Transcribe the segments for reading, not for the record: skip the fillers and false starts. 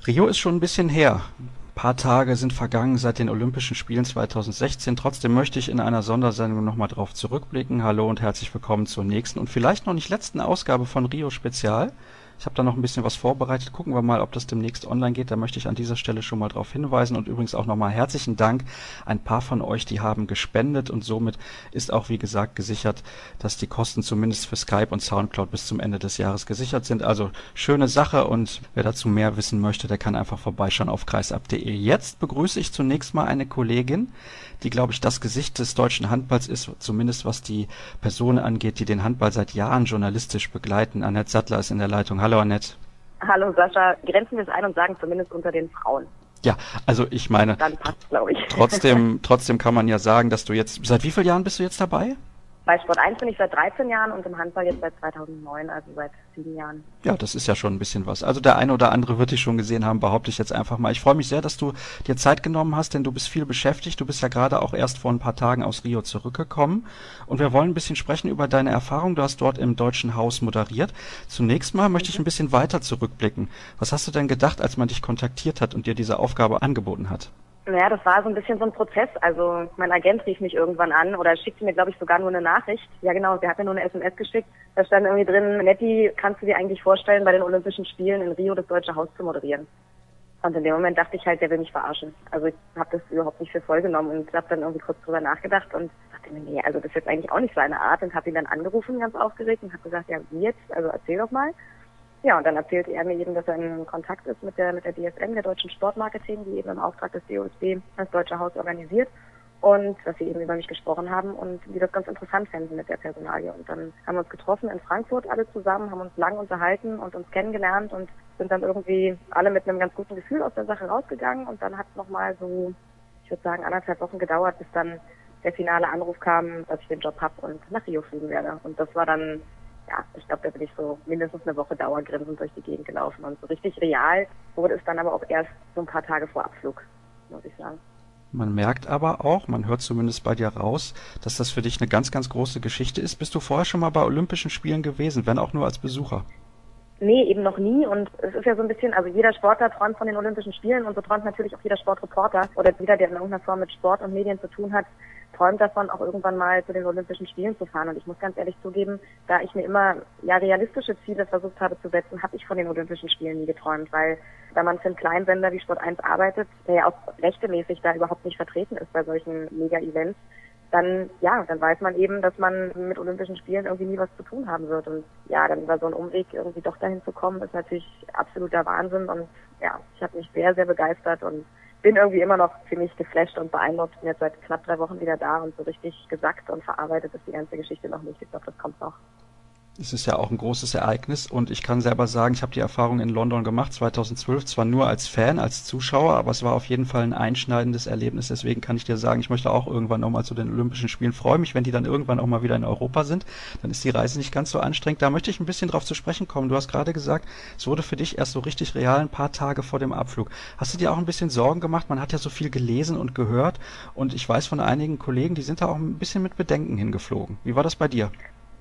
Rio ist schon ein bisschen her. Ein paar Tage sind vergangen seit den Olympischen Spielen 2016. Trotzdem möchte ich in einer Sondersendung nochmal drauf zurückblicken. Hallo und herzlich willkommen zur nächsten und vielleicht noch nicht letzten Ausgabe von Rio Spezial. Ich habe da noch ein bisschen was vorbereitet. Gucken wir mal, ob das demnächst online geht. Da möchte ich an dieser Stelle schon mal darauf hinweisen. Und übrigens auch nochmal herzlichen Dank. Ein paar von euch, die haben gespendet und somit ist auch, wie gesagt, gesichert, dass die Kosten zumindest für Skype und Soundcloud bis zum Ende des Jahres gesichert sind. Also schöne Sache und wer dazu mehr wissen möchte, der kann einfach vorbeischauen auf kreisab.de. Jetzt begrüße ich zunächst mal eine Kollegin, die, glaube ich, das Gesicht des deutschen Handballs ist, zumindest was die Personen angeht, die den Handball seit Jahren journalistisch begleiten. Annette Sattler ist in der Leitung. Hallo Annette. Hallo Sascha, grenzen wir es ein und sagen zumindest unter den Frauen. Ja, also ich meine, Dann passt, glaube ich. trotzdem kann man ja sagen, dass du jetzt, seit wie vielen Jahren bist du jetzt dabei? Bei Sport 1 bin ich seit 13 Jahren und im Handball jetzt seit 2009, also seit 7 Jahren. Ja, das ist ja schon ein bisschen was. Also der eine oder andere wird dich schon gesehen haben, behaupte ich jetzt einfach mal. Ich freue mich sehr, dass du dir Zeit genommen hast, denn du bist viel beschäftigt. Du bist ja gerade auch erst vor ein paar Tagen aus Rio zurückgekommen. Und wir wollen ein bisschen sprechen über deine Erfahrung. Du hast dort im Deutschen Haus moderiert. Zunächst mal möchte ich ein bisschen weiter zurückblicken. Was hast du denn gedacht, als man dich kontaktiert hat und dir diese Aufgabe angeboten hat? Naja, das war so ein bisschen so ein Prozess. Also mein Agent rief mich irgendwann an oder schickte mir, glaube ich, sogar nur eine Nachricht. Ja genau, der hat mir nur eine SMS geschickt. Da stand irgendwie drin, Netti, kannst du dir eigentlich vorstellen, bei den Olympischen Spielen in Rio das Deutsche Haus zu moderieren? Und in dem Moment dachte ich halt, der will mich verarschen. Also ich habe das überhaupt nicht für voll genommen und habe dann irgendwie kurz drüber nachgedacht und dachte mir, nee, also das ist jetzt eigentlich auch nicht seine Art und habe ihn dann angerufen, ganz aufgeregt und habe gesagt, ja, wie jetzt? Also erzähl doch mal. Ja, und dann erzählte er mir eben, dass er in Kontakt ist mit der DSM, der Deutschen Sportmarketing, die eben im Auftrag des DOSB das Deutsche Haus organisiert und dass sie eben über mich gesprochen haben und die das ganz interessant fänden mit der Personalie. Und dann haben wir uns getroffen in Frankfurt alle zusammen, haben uns lang unterhalten und uns kennengelernt und sind dann irgendwie alle mit einem ganz guten Gefühl aus der Sache rausgegangen und dann hat es nochmal so, ich würde sagen, 1,5 Wochen gedauert, bis dann der finale Anruf kam, dass ich den Job habe und nach Rio fliegen werde. Und das war dann, ja, ich glaube, da bin ich so mindestens eine Woche dauergrinsend durch die Gegend gelaufen. Und so richtig real wurde es dann aber auch erst so ein paar Tage vor Abflug, muss ich sagen. Man merkt aber auch, man hört zumindest bei dir raus, dass das für dich eine ganz, ganz große Geschichte ist. Bist du vorher schon mal bei Olympischen Spielen gewesen, wenn auch nur als Besucher? Nee, eben noch nie. Und es ist ja so ein bisschen, also jeder Sportler träumt von den Olympischen Spielen und so träumt natürlich auch jeder Sportreporter oder jeder, der in irgendeiner Form mit Sport und Medien zu tun hat, träumt davon, auch irgendwann mal zu den Olympischen Spielen zu fahren. Und ich muss ganz ehrlich zugeben, da ich mir immer ja realistische Ziele versucht habe zu setzen, habe ich von den Olympischen Spielen nie geträumt, weil da man für einen Kleinsender wie Sport 1 arbeitet, der ja auch rechtemäßig da überhaupt nicht vertreten ist bei solchen Mega-Events, dann weiß man eben, dass man mit Olympischen Spielen irgendwie nie was zu tun haben wird. Und ja, dann über so einen Umweg irgendwie doch dahin zu kommen, ist natürlich absoluter Wahnsinn. Und ja, ich habe mich sehr, sehr begeistert und bin irgendwie immer noch ziemlich geflasht und beeindruckt. Bin jetzt seit knapp 3 Wochen wieder da und so richtig gesackt und verarbeitet ist die ganze Geschichte noch nicht. Ich glaube, das kommt noch. Es ist ja auch ein großes Ereignis und ich kann selber sagen, ich habe die Erfahrung in London gemacht, 2012, zwar nur als Fan, als Zuschauer, aber es war auf jeden Fall ein einschneidendes Erlebnis. Deswegen kann ich dir sagen, ich möchte auch irgendwann nochmal zu den Olympischen Spielen. Freue mich, wenn die dann irgendwann auch mal wieder in Europa sind. Dann ist die Reise nicht ganz so anstrengend. Da möchte ich ein bisschen drauf zu sprechen kommen. Du hast gerade gesagt, es wurde für dich erst so richtig real ein paar Tage vor dem Abflug. Hast du dir auch ein bisschen Sorgen gemacht? Man hat ja so viel gelesen und gehört und ich weiß von einigen Kollegen, die sind da auch ein bisschen mit Bedenken hingeflogen. Wie war das bei dir?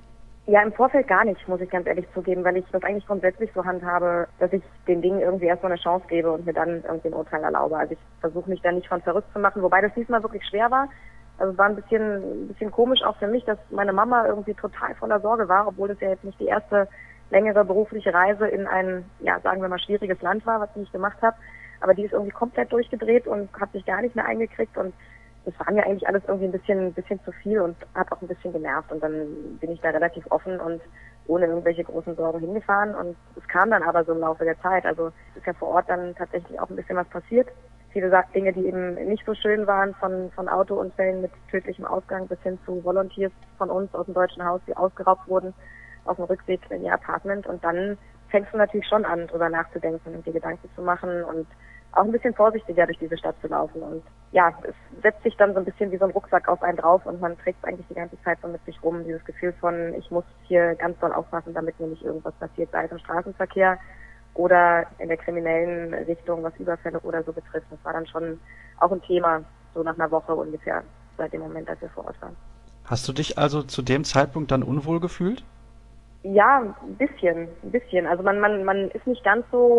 Ja, im Vorfeld gar nicht, muss ich ganz ehrlich zugeben, weil ich das eigentlich grundsätzlich so handhabe, dass ich den Dingen irgendwie erstmal eine Chance gebe und mir dann irgendwie ein Urteil erlaube. Also ich versuche mich da nicht von verrückt zu machen, wobei das diesmal wirklich schwer war. Also es war ein bisschen komisch auch für mich, dass meine Mama irgendwie total voller Sorge war, obwohl es ja jetzt nicht die erste längere berufliche Reise in ein, ja, sagen wir mal, schwieriges Land war, was ich nicht gemacht habe. Aber die ist irgendwie komplett durchgedreht und hat sich gar nicht mehr eingekriegt und das war mir eigentlich alles irgendwie ein bisschen zu viel und hat auch ein bisschen genervt. Und dann bin ich da relativ offen und ohne irgendwelche großen Sorgen hingefahren. Und es kam dann aber so im Laufe der Zeit. Also es ist ja vor Ort dann tatsächlich auch ein bisschen was passiert. Viele Dinge, die eben nicht so schön waren, von Autounfällen mit tödlichem Ausgang bis hin zu Volunteers von uns aus dem Deutschen Haus, die ausgeraubt wurden auf dem Rückweg in ihr Apartment. Und dann fängst du natürlich schon an, drüber nachzudenken und dir Gedanken zu machen und auch ein bisschen vorsichtiger durch diese Stadt zu laufen. Und ja, es setzt sich dann so ein bisschen wie so ein Rucksack auf einen drauf und man trägt es eigentlich die ganze Zeit so mit sich rum. Dieses Gefühl von, ich muss hier ganz doll aufpassen, damit mir nicht irgendwas passiert, sei es im Straßenverkehr oder in der kriminellen Richtung, was Überfälle oder so betrifft. Das war dann schon auch ein Thema, so nach einer Woche ungefähr, seit dem Moment, als wir vor Ort waren. Hast du dich also zu dem Zeitpunkt dann unwohl gefühlt? Ja, ein bisschen. Also man ist nicht ganz so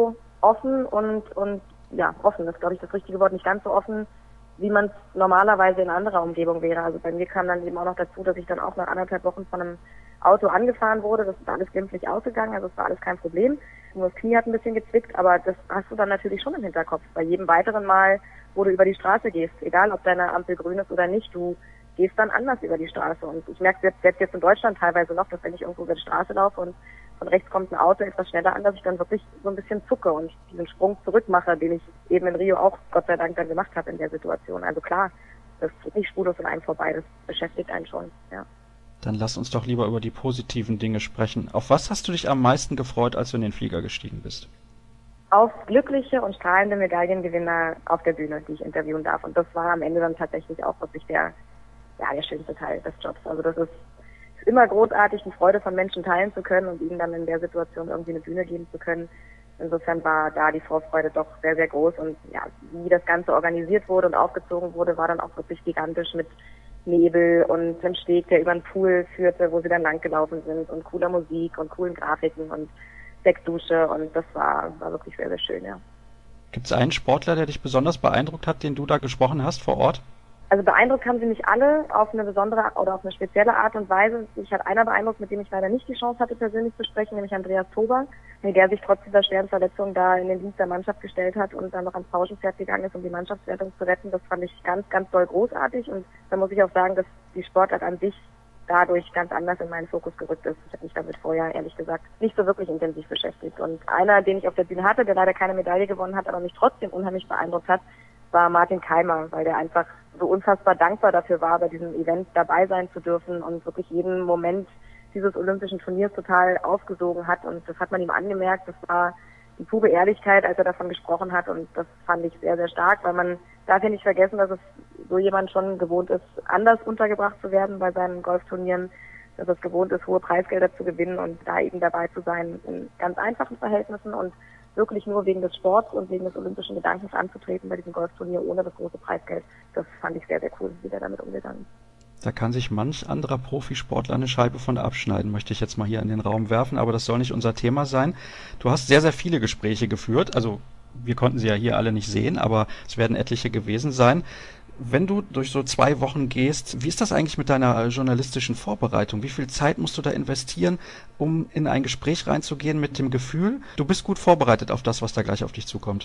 offen und ja, offen ist, glaube ich, das richtige Wort, nicht ganz so offen, wie man es normalerweise in anderer Umgebung wäre. Also bei mir kam dann eben auch noch dazu, dass ich dann auch nach 1,5 Wochen von einem Auto angefahren wurde. Das ist alles glimpflich ausgegangen, also es war alles kein Problem. Nur das Knie hat ein bisschen gezwickt, aber das hast du dann natürlich schon im Hinterkopf. Bei jedem weiteren Mal, wo du über die Straße gehst, egal ob deine Ampel grün ist oder nicht, du gehst dann anders über die Straße. Und ich merke selbst jetzt in Deutschland teilweise noch, dass wenn ich irgendwo über die Straße laufe und von rechts kommt ein Auto etwas schneller an, dass ich dann wirklich so ein bisschen zucke und diesen Sprung zurück mache, den ich eben in Rio auch Gott sei Dank dann gemacht habe in der Situation. Also klar, das geht nicht spurlos an einem vorbei, das beschäftigt einen schon, ja. Dann lass uns doch lieber über die positiven Dinge sprechen. Auf was hast du dich am meisten gefreut, als du in den Flieger gestiegen bist? Auf glückliche und strahlende Medaillengewinner auf der Bühne, die ich interviewen darf. Und das war am Ende dann tatsächlich auch wirklich der schönste Teil des Jobs. Also das ist immer großartig, die Freude von Menschen teilen zu können und ihnen dann in der Situation irgendwie eine Bühne geben zu können. Insofern war da die Vorfreude doch sehr, sehr groß. Und ja, wie das Ganze organisiert wurde und aufgezogen wurde, war dann auch wirklich gigantisch mit Nebel und einem Steg, der über den Pool führte, wo sie dann langgelaufen sind und cooler Musik und coolen Grafiken und Sektdusche und das war wirklich sehr, sehr schön, ja. Gibt es einen Sportler, der dich besonders beeindruckt hat, den du da gesprochen hast vor Ort? Also beeindruckt haben sie mich alle auf eine besondere oder auf eine spezielle Art und Weise. Mich hat einer beeindruckt, mit dem ich leider nicht die Chance hatte, persönlich zu sprechen, nämlich Andreas Tober, der sich trotz dieser schweren Verletzung da in den Dienst der Mannschaft gestellt hat und dann noch ans Pauschenpferd gegangen ist, um die Mannschaftswertung zu retten. Das fand ich ganz, ganz doll großartig und da muss ich auch sagen, dass die Sportart an sich dadurch ganz anders in meinen Fokus gerückt ist. Ich habe mich damit vorher, ehrlich gesagt, nicht so wirklich intensiv beschäftigt. Und einer, den ich auf der Bühne hatte, der leider keine Medaille gewonnen hat, aber mich trotzdem unheimlich beeindruckt hat, war Martin Keimer, weil der einfach so unfassbar dankbar dafür war, bei diesem Event dabei sein zu dürfen und wirklich jeden Moment dieses olympischen Turniers total aufgesogen hat. Und das hat man ihm angemerkt. Das war die pure Ehrlichkeit, als er davon gesprochen hat. Und das fand ich sehr, sehr stark, weil man darf ja nicht vergessen, dass es so jemand schon gewohnt ist, anders untergebracht zu werden bei seinen Golfturnieren, dass es gewohnt ist, hohe Preisgelder zu gewinnen und da eben dabei zu sein in ganz einfachen Verhältnissen und wirklich nur wegen des Sports und wegen des olympischen Gedankens anzutreten bei diesem Golfturnier ohne das große Preisgeld. Das fand ich sehr, sehr cool, wie der damit umgegangen ist. Da kann sich manch anderer Profisportler eine Scheibe von abschneiden, möchte ich jetzt mal hier in den Raum werfen, aber das soll nicht unser Thema sein. Du hast sehr, sehr viele Gespräche geführt, also wir konnten sie ja hier alle nicht sehen, aber es werden etliche gewesen sein. Wenn du durch so 2 Wochen gehst, wie ist das eigentlich mit deiner journalistischen Vorbereitung? Wie viel Zeit musst du da investieren, um in ein Gespräch reinzugehen mit dem Gefühl, du bist gut vorbereitet auf das, was da gleich auf dich zukommt?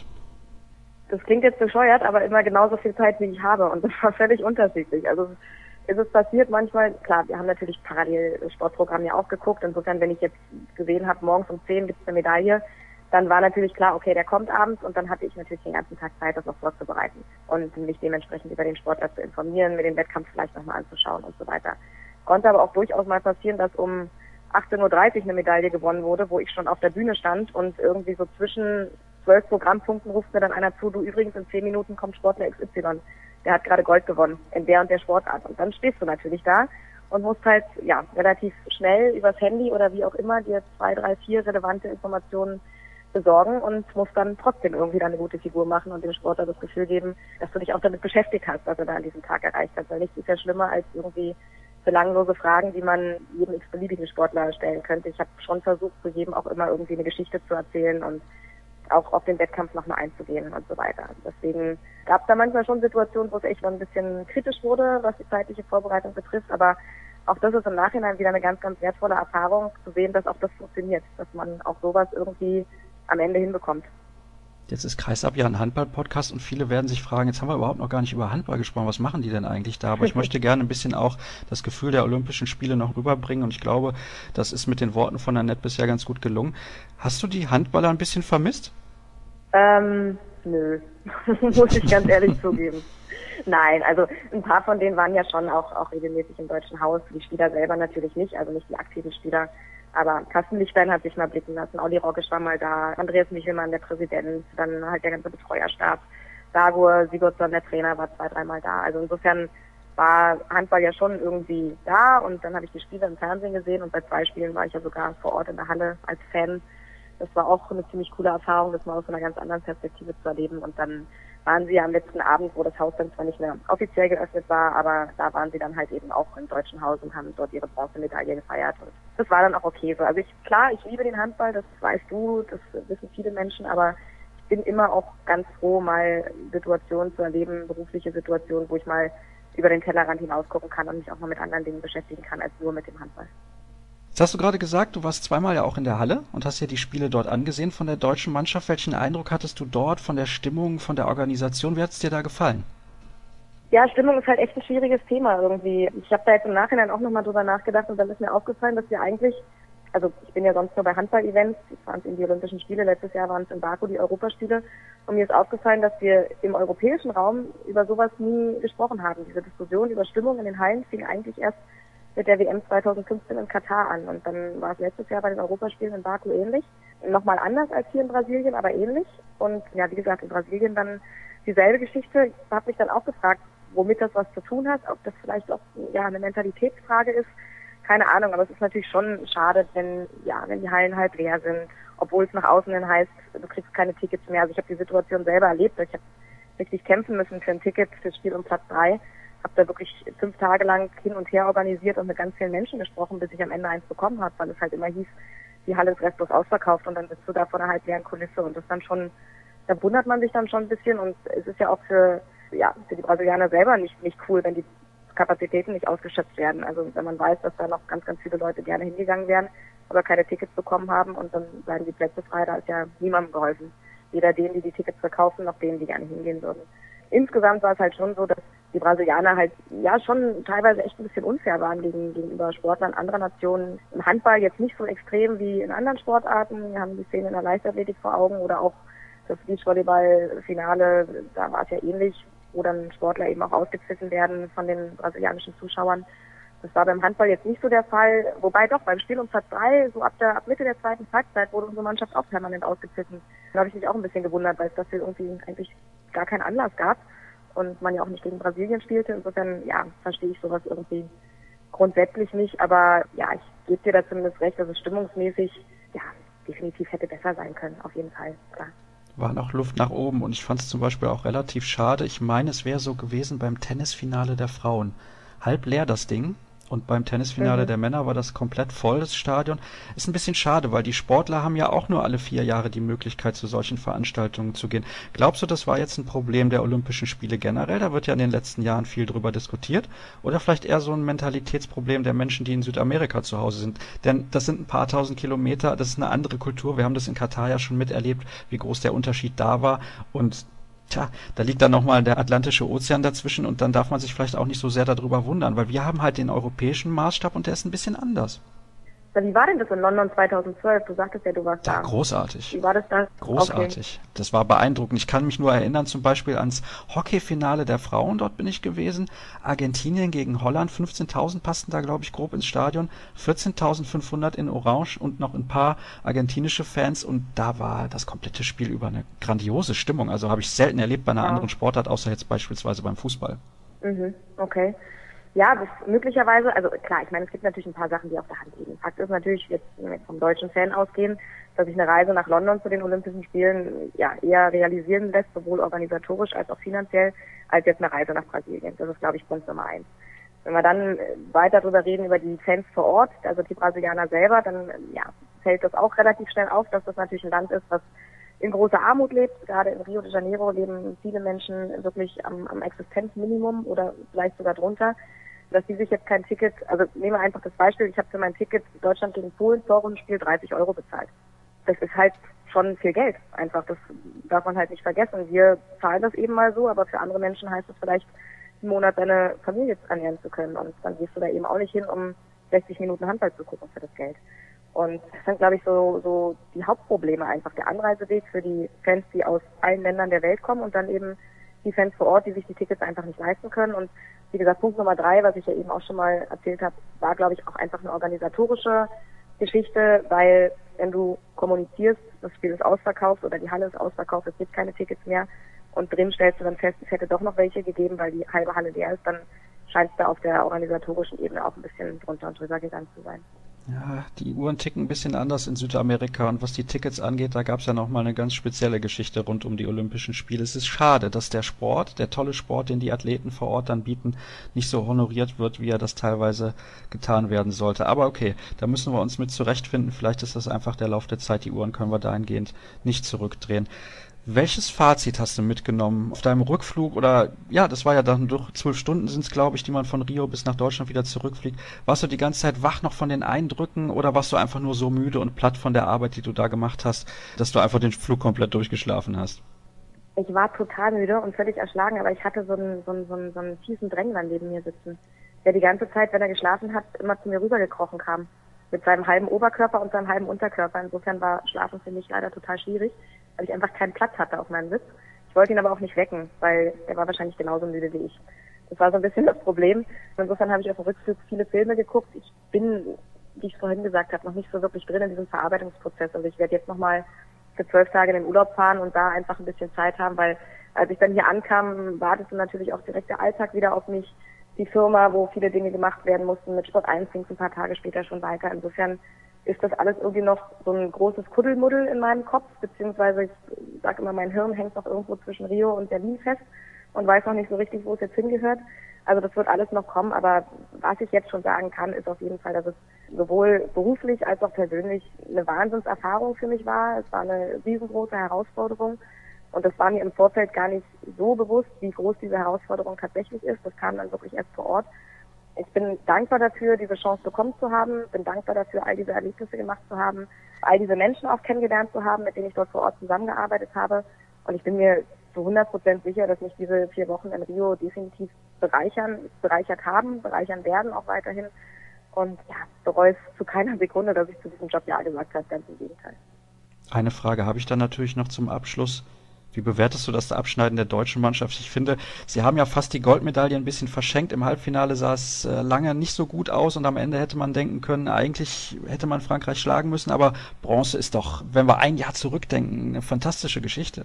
Das klingt jetzt bescheuert, aber immer genauso viel Zeit, wie ich habe und das war völlig unterschiedlich. Also es ist passiert manchmal, klar, wir haben natürlich parallel das Sportprogramm ja auch geguckt, insofern, wenn ich jetzt gesehen habe, morgens um 10 gibt es eine Medaille, dann war natürlich klar, okay, der kommt abends und dann hatte ich natürlich den ganzen Tag Zeit, das auch vorzubereiten und mich dementsprechend über den Sportler zu informieren, mir den Wettkampf vielleicht nochmal anzuschauen und so weiter. Konnte aber auch durchaus mal passieren, dass um 18:30 Uhr eine Medaille gewonnen wurde, wo ich schon auf der Bühne stand und irgendwie so zwischen 12 Programmpunkten ruft mir dann einer zu, du übrigens in 10 Minuten kommt Sportler XY, der hat gerade Gold gewonnen in der und der Sportart. Und dann stehst du natürlich da und musst halt ja relativ schnell übers Handy oder wie auch immer dir 2, 3, 4 relevante Informationen besorgen und musst dann trotzdem irgendwie eine gute Figur machen und dem Sportler das Gefühl geben, dass du dich auch damit beschäftigt hast, was er da an diesem Tag erreicht hat. Weil nichts ist ja schlimmer als irgendwie belanglose Fragen, die man jedem x-beliebigen Sportler stellen könnte. Ich habe schon versucht, zu jedem auch immer irgendwie eine Geschichte zu erzählen und auch auf den Wettkampf nochmal einzugehen und so weiter. Deswegen gab es da manchmal schon Situationen, wo es echt ein bisschen kritisch wurde, was die zeitliche Vorbereitung betrifft, aber auch das ist im Nachhinein wieder eine ganz, ganz wertvolle Erfahrung, zu sehen, dass auch das funktioniert, dass man auch sowas irgendwie am Ende hinbekommt. Jetzt ist Kreisab ja ein Handball-Podcast und viele werden sich fragen, jetzt haben wir überhaupt noch gar nicht über Handball gesprochen, was machen die denn eigentlich da? Aber ich möchte gerne ein bisschen auch das Gefühl der Olympischen Spiele noch rüberbringen und ich glaube, das ist mit den Worten von Annette bisher ganz gut gelungen. Hast du die Handballer ein bisschen vermisst? Nö, muss ich ganz ehrlich zugeben. Nein, also ein paar von denen waren ja schon auch regelmäßig im Deutschen Haus, die Spieler selber natürlich nicht, also nicht die aktiven Spieler. Aber Carsten Lichtlein hat sich mal blicken lassen, Olli Roggesch war mal da, Andreas Michelmann, der Präsident, dann halt der ganze Betreuerstab, Dagur Sigurdsson, der Trainer, war 2, 3 Mal da. Also insofern war Handball ja schon irgendwie da und dann habe ich die Spiele im Fernsehen gesehen und bei 2 Spielen war ich ja sogar vor Ort in der Halle als Fan. Das war auch eine ziemlich coole Erfahrung, das mal aus einer ganz anderen Perspektive zu erleben und dann waren sie ja am letzten Abend, wo das Haus dann zwar nicht mehr offiziell geöffnet war, aber da waren sie dann halt eben auch im Deutschen Haus und haben dort ihre Bronzemedaille gefeiert. Und das war dann auch okay so. Also ich liebe den Handball, das weißt du, das wissen viele Menschen, aber bin immer auch ganz froh, mal Situationen zu erleben, berufliche Situationen, wo ich mal über den Tellerrand hinaus gucken kann und mich auch mal mit anderen Dingen beschäftigen kann, als nur mit dem Handball. Jetzt hast du gerade gesagt, du warst zweimal ja auch in der Halle und hast dir die Spiele dort angesehen von der deutschen Mannschaft. Welchen Eindruck hattest du dort von der Stimmung, von der Organisation? Wie hat es dir da gefallen? Ja, Stimmung ist halt echt ein schwieriges Thema irgendwie. Ich habe da jetzt im Nachhinein auch nochmal drüber nachgedacht und dann ist mir aufgefallen, dass wir eigentlich, also ich bin ja sonst nur bei Handball-Events, ich fand in die Olympischen Spiele, letztes Jahr waren es in Baku die Europaspiele, und mir ist aufgefallen, dass wir im europäischen Raum über sowas nie gesprochen haben. Diese Diskussion über Stimmung in den Hallen fing eigentlich erst mit der WM 2015 in Katar an, und dann war es letztes Jahr bei den Europaspielen in Baku ähnlich. Nochmal anders als hier in Brasilien, aber ähnlich. Und ja, wie gesagt, in Brasilien dann dieselbe Geschichte. Ich habe mich dann auch gefragt, womit das was zu tun hat, ob das vielleicht auch eine Mentalitätsfrage ist. Keine Ahnung, aber es ist natürlich schon schade, wenn die Hallen halb leer sind, obwohl es nach außen hin heißt, du kriegst keine Tickets mehr. Also ich habe die Situation selber erlebt. Ich habe richtig kämpfen müssen für ein Ticket fürs Spiel um Platz 3. Habe da wirklich 5 Tage lang hin und her organisiert und mit ganz vielen Menschen gesprochen, bis ich am Ende eins bekommen habe, weil es halt immer hieß, die Halle ist restlos ausverkauft, und dann bist du da vor einer halb leeren Kulisse, und das dann schon, da wundert man sich dann schon ein bisschen, und es ist ja auch für die Brasilianer selber nicht cool, wenn die Kapazitäten nicht ausgeschöpft werden. Also wenn man weiß, dass da noch ganz, ganz viele Leute gerne hingegangen wären, aber keine Tickets bekommen haben, und dann bleiben die Plätze frei, da ist ja niemandem geholfen. Weder denen, die die Tickets verkaufen, noch denen, die gerne hingehen würden. Insgesamt war es halt schon so, dass die Brasilianer halt schon teilweise echt ein bisschen unfair waren gegenüber Sportlern anderer Nationen. Im Handball jetzt nicht so extrem wie in anderen Sportarten. Wir haben die Szene in der Leichtathletik vor Augen, oder auch das Beachvolleyball-Finale, da war es ja ähnlich, wo dann Sportler eben auch ausgepfiffen werden von den brasilianischen Zuschauern. Das war beim Handball jetzt nicht so der Fall, wobei doch beim Spiel um Platz 3, so ab Mitte der zweiten Halbzeit, wurde unsere Mannschaft auch permanent ausgepfiffen. Da habe ich mich auch ein bisschen gewundert, weil es dafür irgendwie eigentlich gar keinen Anlass gab und man ja auch nicht gegen Brasilien spielte. Insofern, verstehe ich sowas irgendwie grundsätzlich nicht, aber ich gebe dir da zumindest recht, dass es stimmungsmäßig, definitiv hätte besser sein können, auf jeden Fall, klar. War noch Luft nach oben, und ich fand es zum Beispiel auch relativ schade. Ich meine, es wäre so gewesen beim Tennisfinale der Frauen. Halb leer das Ding, und beim Tennisfinale der Männer war das komplett voll, das Stadion. Ist ein bisschen schade, weil die Sportler haben ja auch nur alle 4 Jahre die Möglichkeit, zu solchen Veranstaltungen zu gehen. Glaubst du, das war jetzt ein Problem der Olympischen Spiele generell? Da wird ja in den letzten Jahren viel drüber diskutiert. Oder vielleicht eher so ein Mentalitätsproblem der Menschen, die in Südamerika zu Hause sind? Denn das sind ein paar tausend Kilometer, das ist eine andere Kultur. Wir haben das in Katar ja schon miterlebt, wie groß der Unterschied da war. Und da liegt dann nochmal der Atlantische Ozean dazwischen, und dann darf man sich vielleicht auch nicht so sehr darüber wundern, weil wir haben halt den europäischen Maßstab, und der ist ein bisschen anders. Wie war denn das in London 2012? Du sagtest ja, du warst da. Großartig. Wie war das da? Großartig. Okay. Das war beeindruckend. Ich kann mich nur erinnern, zum Beispiel ans Hockeyfinale der Frauen, dort bin ich gewesen. Argentinien gegen Holland, 15.000 passten da, glaube ich, grob ins Stadion. 14.500 in Orange und noch ein paar argentinische Fans, und da war das komplette Spiel über eine grandiose Stimmung. Also habe ich selten erlebt bei einer anderen Sportart, außer jetzt beispielsweise beim Fußball. Okay. Ja, das möglicherweise, also klar, ich meine, es gibt natürlich ein paar Sachen, die auf der Hand liegen. Fakt ist natürlich, jetzt wenn wir vom deutschen Fan ausgehen, dass sich eine Reise nach London zu den Olympischen Spielen eher realisieren lässt, sowohl organisatorisch als auch finanziell, als jetzt eine Reise nach Brasilien. Das ist, glaube ich, Punkt Nummer 1. Wenn wir dann weiter darüber reden, über die Fans vor Ort, also die Brasilianer selber, dann fällt das auch relativ schnell auf, dass das natürlich ein Land ist, was in großer Armut lebt. Gerade in Rio de Janeiro leben viele Menschen wirklich am Existenzminimum oder vielleicht sogar drunter. Dass die sich jetzt kein Ticket, also nehmen wir einfach das Beispiel, ich habe für mein Ticket Deutschland gegen Polen Vorrundenspiel 30 € bezahlt. Das ist halt schon viel Geld, einfach, das darf man halt nicht vergessen. Wir zahlen das eben mal so, aber für andere Menschen heißt es vielleicht, einen Monat seine Familie ernähren zu können, und dann gehst du da eben auch nicht hin, um 60 Minuten Handball zu gucken für das Geld. Und das sind, glaube ich, so die Hauptprobleme einfach, der Anreiseweg für die Fans, die aus allen Ländern der Welt kommen, und dann eben die Fans vor Ort, die sich die Tickets einfach nicht leisten können. Und wie gesagt, Punkt Nummer 3, was ich ja eben auch schon mal erzählt habe, war, glaube ich, auch einfach eine organisatorische Geschichte, weil wenn du kommunizierst, das Spiel ist ausverkauft oder die Halle ist ausverkauft, es gibt keine Tickets mehr, und drin stellst du dann fest, es hätte doch noch welche gegeben, weil die halbe Halle leer ist, dann scheint es da auf der organisatorischen Ebene auch ein bisschen drunter und drüber gegangen zu sein. Ja, die Uhren ticken ein bisschen anders in Südamerika, und was die Tickets angeht, da gab es ja nochmal eine ganz spezielle Geschichte rund um die Olympischen Spiele. Es ist schade, dass der Sport, der tolle Sport, den die Athleten vor Ort dann bieten, nicht so honoriert wird, wie er das teilweise getan werden sollte. Aber okay, da müssen wir uns mit zurechtfinden. Vielleicht ist das einfach der Lauf der Zeit. Die Uhren können wir dahingehend nicht zurückdrehen. Welches Fazit hast du mitgenommen auf deinem Rückflug? Oder ja, das war ja dann durch 12 Stunden sind es, glaube ich, die man von Rio bis nach Deutschland wieder zurückfliegt. Warst du die ganze Zeit wach noch von den Eindrücken oder warst du einfach nur so müde und platt von der Arbeit, die du da gemacht hast, dass du einfach den Flug komplett durchgeschlafen hast? Ich war total müde und völlig erschlagen, aber ich hatte so einen fiesen Drängler neben mir sitzen, der die ganze Zeit, wenn er geschlafen hat, immer zu mir rübergekrochen kam. Mit seinem halben Oberkörper und seinem halben Unterkörper. Insofern war Schlafen für mich leider total schwierig, weil ich einfach keinen Platz hatte auf meinem Sitz. Ich wollte ihn aber auch nicht wecken, weil er war wahrscheinlich genauso müde wie ich. Das war so ein bisschen das Problem. Insofern habe ich auf dem Rückflug viele Filme geguckt. Ich bin, wie ich vorhin gesagt habe, noch nicht so wirklich drin in diesem Verarbeitungsprozess. Also ich werde jetzt nochmal für 12 Tage in den Urlaub fahren und da einfach ein bisschen Zeit haben, weil als ich dann hier ankam, wartete natürlich auch direkt der Alltag wieder auf mich. Die Firma, wo viele Dinge gemacht werden mussten, mit Sport 1 ging es ein paar Tage später schon weiter. Insofern ist das alles irgendwie noch so ein großes Kuddelmuddel in meinem Kopf, beziehungsweise ich sage immer, mein Hirn hängt noch irgendwo zwischen Rio und Berlin fest und weiß noch nicht so richtig, wo es jetzt hingehört. Also das wird alles noch kommen, aber was ich jetzt schon sagen kann, ist auf jeden Fall, dass es sowohl beruflich als auch persönlich eine Wahnsinnserfahrung für mich war. Es war eine riesengroße Herausforderung. Und das war mir im Vorfeld gar nicht so bewusst, wie groß diese Herausforderung tatsächlich ist. Das kam dann wirklich erst vor Ort. Ich bin dankbar dafür, diese Chance bekommen zu haben, bin dankbar dafür, all diese Erlebnisse gemacht zu haben, all diese Menschen auch kennengelernt zu haben, mit denen ich dort vor Ort zusammengearbeitet habe. Und ich bin mir zu 100% sicher, dass mich diese 4 Wochen in Rio definitiv bereichert haben, bereichern werden auch weiterhin. Und ja, bereue es zu keiner Sekunde, dass ich zu diesem Job Ja gesagt habe, ganz im Gegenteil. Eine Frage habe ich dann natürlich noch zum Abschluss. Wie bewertest du das Abschneiden der deutschen Mannschaft? Ich finde, sie haben ja fast die Goldmedaille ein bisschen verschenkt. Im Halbfinale sah es lange nicht so gut aus und am Ende hätte man denken können, eigentlich hätte man Frankreich schlagen müssen, aber Bronze ist doch, wenn wir ein Jahr zurückdenken, eine fantastische Geschichte.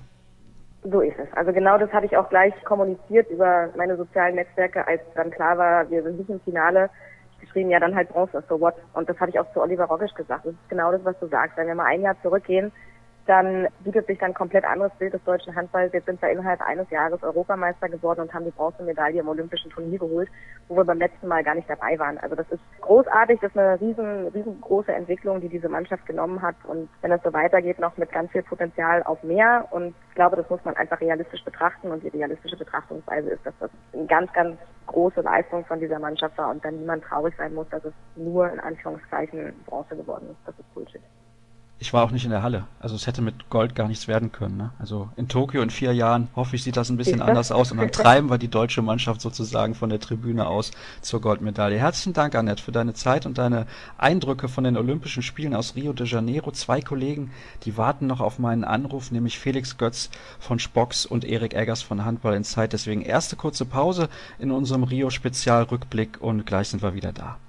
So ist es. Also genau das habe ich auch gleich kommuniziert über meine sozialen Netzwerke, als dann klar war, wir sind nicht im Finale. Ich geschrieben, ja dann halt Bronze, so what? Und das habe ich auch zu Oliver Rogisch gesagt. Das ist genau das, was du sagst. Wenn wir mal ein Jahr zurückgehen, dann bietet sich dann ein komplett anderes Bild des deutschen Handballs. Jetzt sind wir innerhalb eines Jahres Europameister geworden und haben die Bronzemedaille im Olympischen Turnier geholt, wo wir beim letzten Mal gar nicht dabei waren. Also das ist großartig, das ist eine riesengroße Entwicklung, die diese Mannschaft genommen hat. Und wenn es so weitergeht, noch mit ganz viel Potenzial auf mehr. Und ich glaube, das muss man einfach realistisch betrachten. Und die realistische Betrachtungsweise ist, dass das eine ganz, ganz große Leistung von dieser Mannschaft war und dann niemand traurig sein muss, dass es nur in Anführungszeichen Bronze geworden ist. Das ist Bullshit. Ich war auch nicht in der Halle. Also es hätte mit Gold gar nichts werden können. Ne? Also in Tokio in 4 Jahren, hoffe ich, sieht das ein bisschen anders aus. Und dann treiben wir die deutsche Mannschaft sozusagen von der Tribüne aus zur Goldmedaille. Herzlichen Dank, Annette, für deine Zeit und deine Eindrücke von den Olympischen Spielen aus Rio de Janeiro. 2 Kollegen, die warten noch auf meinen Anruf, nämlich Felix Götz von Spox und Erik Eggers von Handball in Zeit. Deswegen erste kurze Pause in unserem Rio-Spezialrückblick und gleich sind wir wieder da.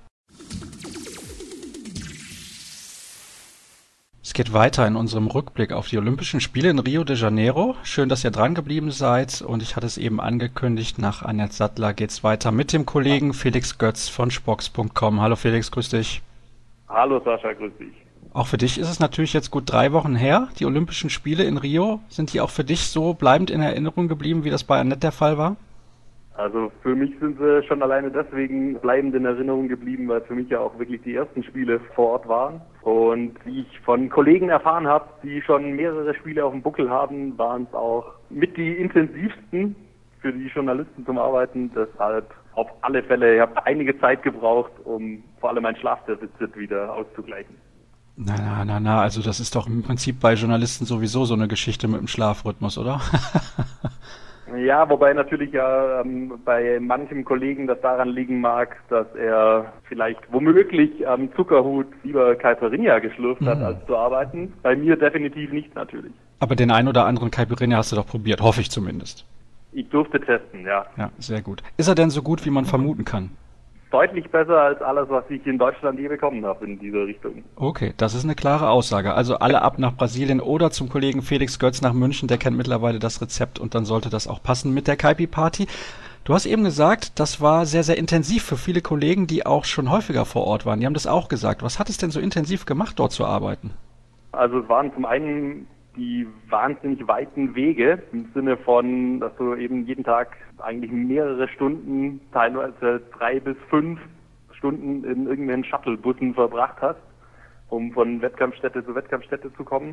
Es geht weiter in unserem Rückblick auf die Olympischen Spiele in Rio de Janeiro. Schön, dass ihr dran geblieben seid und ich hatte es eben angekündigt, nach Annette Sattler geht's weiter mit dem Kollegen Felix Götz von Spox.com. Hallo Felix, grüß dich. Hallo Sascha, grüß dich. Auch für dich ist es natürlich jetzt gut 3 Wochen her. Die Olympischen Spiele in Rio, sind die auch für dich so bleibend in Erinnerung geblieben, wie das bei Annette der Fall war? Also für mich sind sie schon alleine deswegen bleibend in Erinnerung geblieben, weil für mich ja auch wirklich die ersten Spiele vor Ort waren. Und wie ich von Kollegen erfahren habe, die schon mehrere Spiele auf dem Buckel haben, waren es auch mit die intensivsten für die Journalisten zum Arbeiten. Deshalb auf alle Fälle, ich habe einige Zeit gebraucht, um vor allem mein Schlafdefizit wieder auszugleichen. Na, also das ist doch im Prinzip bei Journalisten sowieso so eine Geschichte mit dem Schlafrhythmus, oder? Ja, wobei natürlich ja bei manchem Kollegen das daran liegen mag, dass er vielleicht womöglich am Zuckerhut lieber Caipirinha geschlürft hat, als zu arbeiten. Bei mir definitiv nicht natürlich. Aber den ein oder anderen Caipirinha hast du doch probiert, hoffe ich zumindest. Ich durfte testen, ja. Ja, sehr gut. Ist er denn so gut, wie man vermuten kann? Deutlich besser als alles, was ich in Deutschland je bekommen habe in dieser Richtung. Okay, das ist eine klare Aussage. Also alle ab nach Brasilien oder zum Kollegen Felix Götz nach München, der kennt mittlerweile das Rezept und dann sollte das auch passen mit der Kaipi-Party. Du hast eben gesagt, das war sehr, sehr intensiv für viele Kollegen, die auch schon häufiger vor Ort waren. Die haben das auch gesagt. Was hat es denn so intensiv gemacht, dort zu arbeiten? Also es waren zum einen die wahnsinnig weiten Wege im Sinne von, dass du eben jeden Tag eigentlich mehrere Stunden, teilweise 3 bis 5 Stunden in irgendwelchen Shuttlebussen verbracht hast, um von Wettkampfstätte zu Wettkampfstätte zu kommen.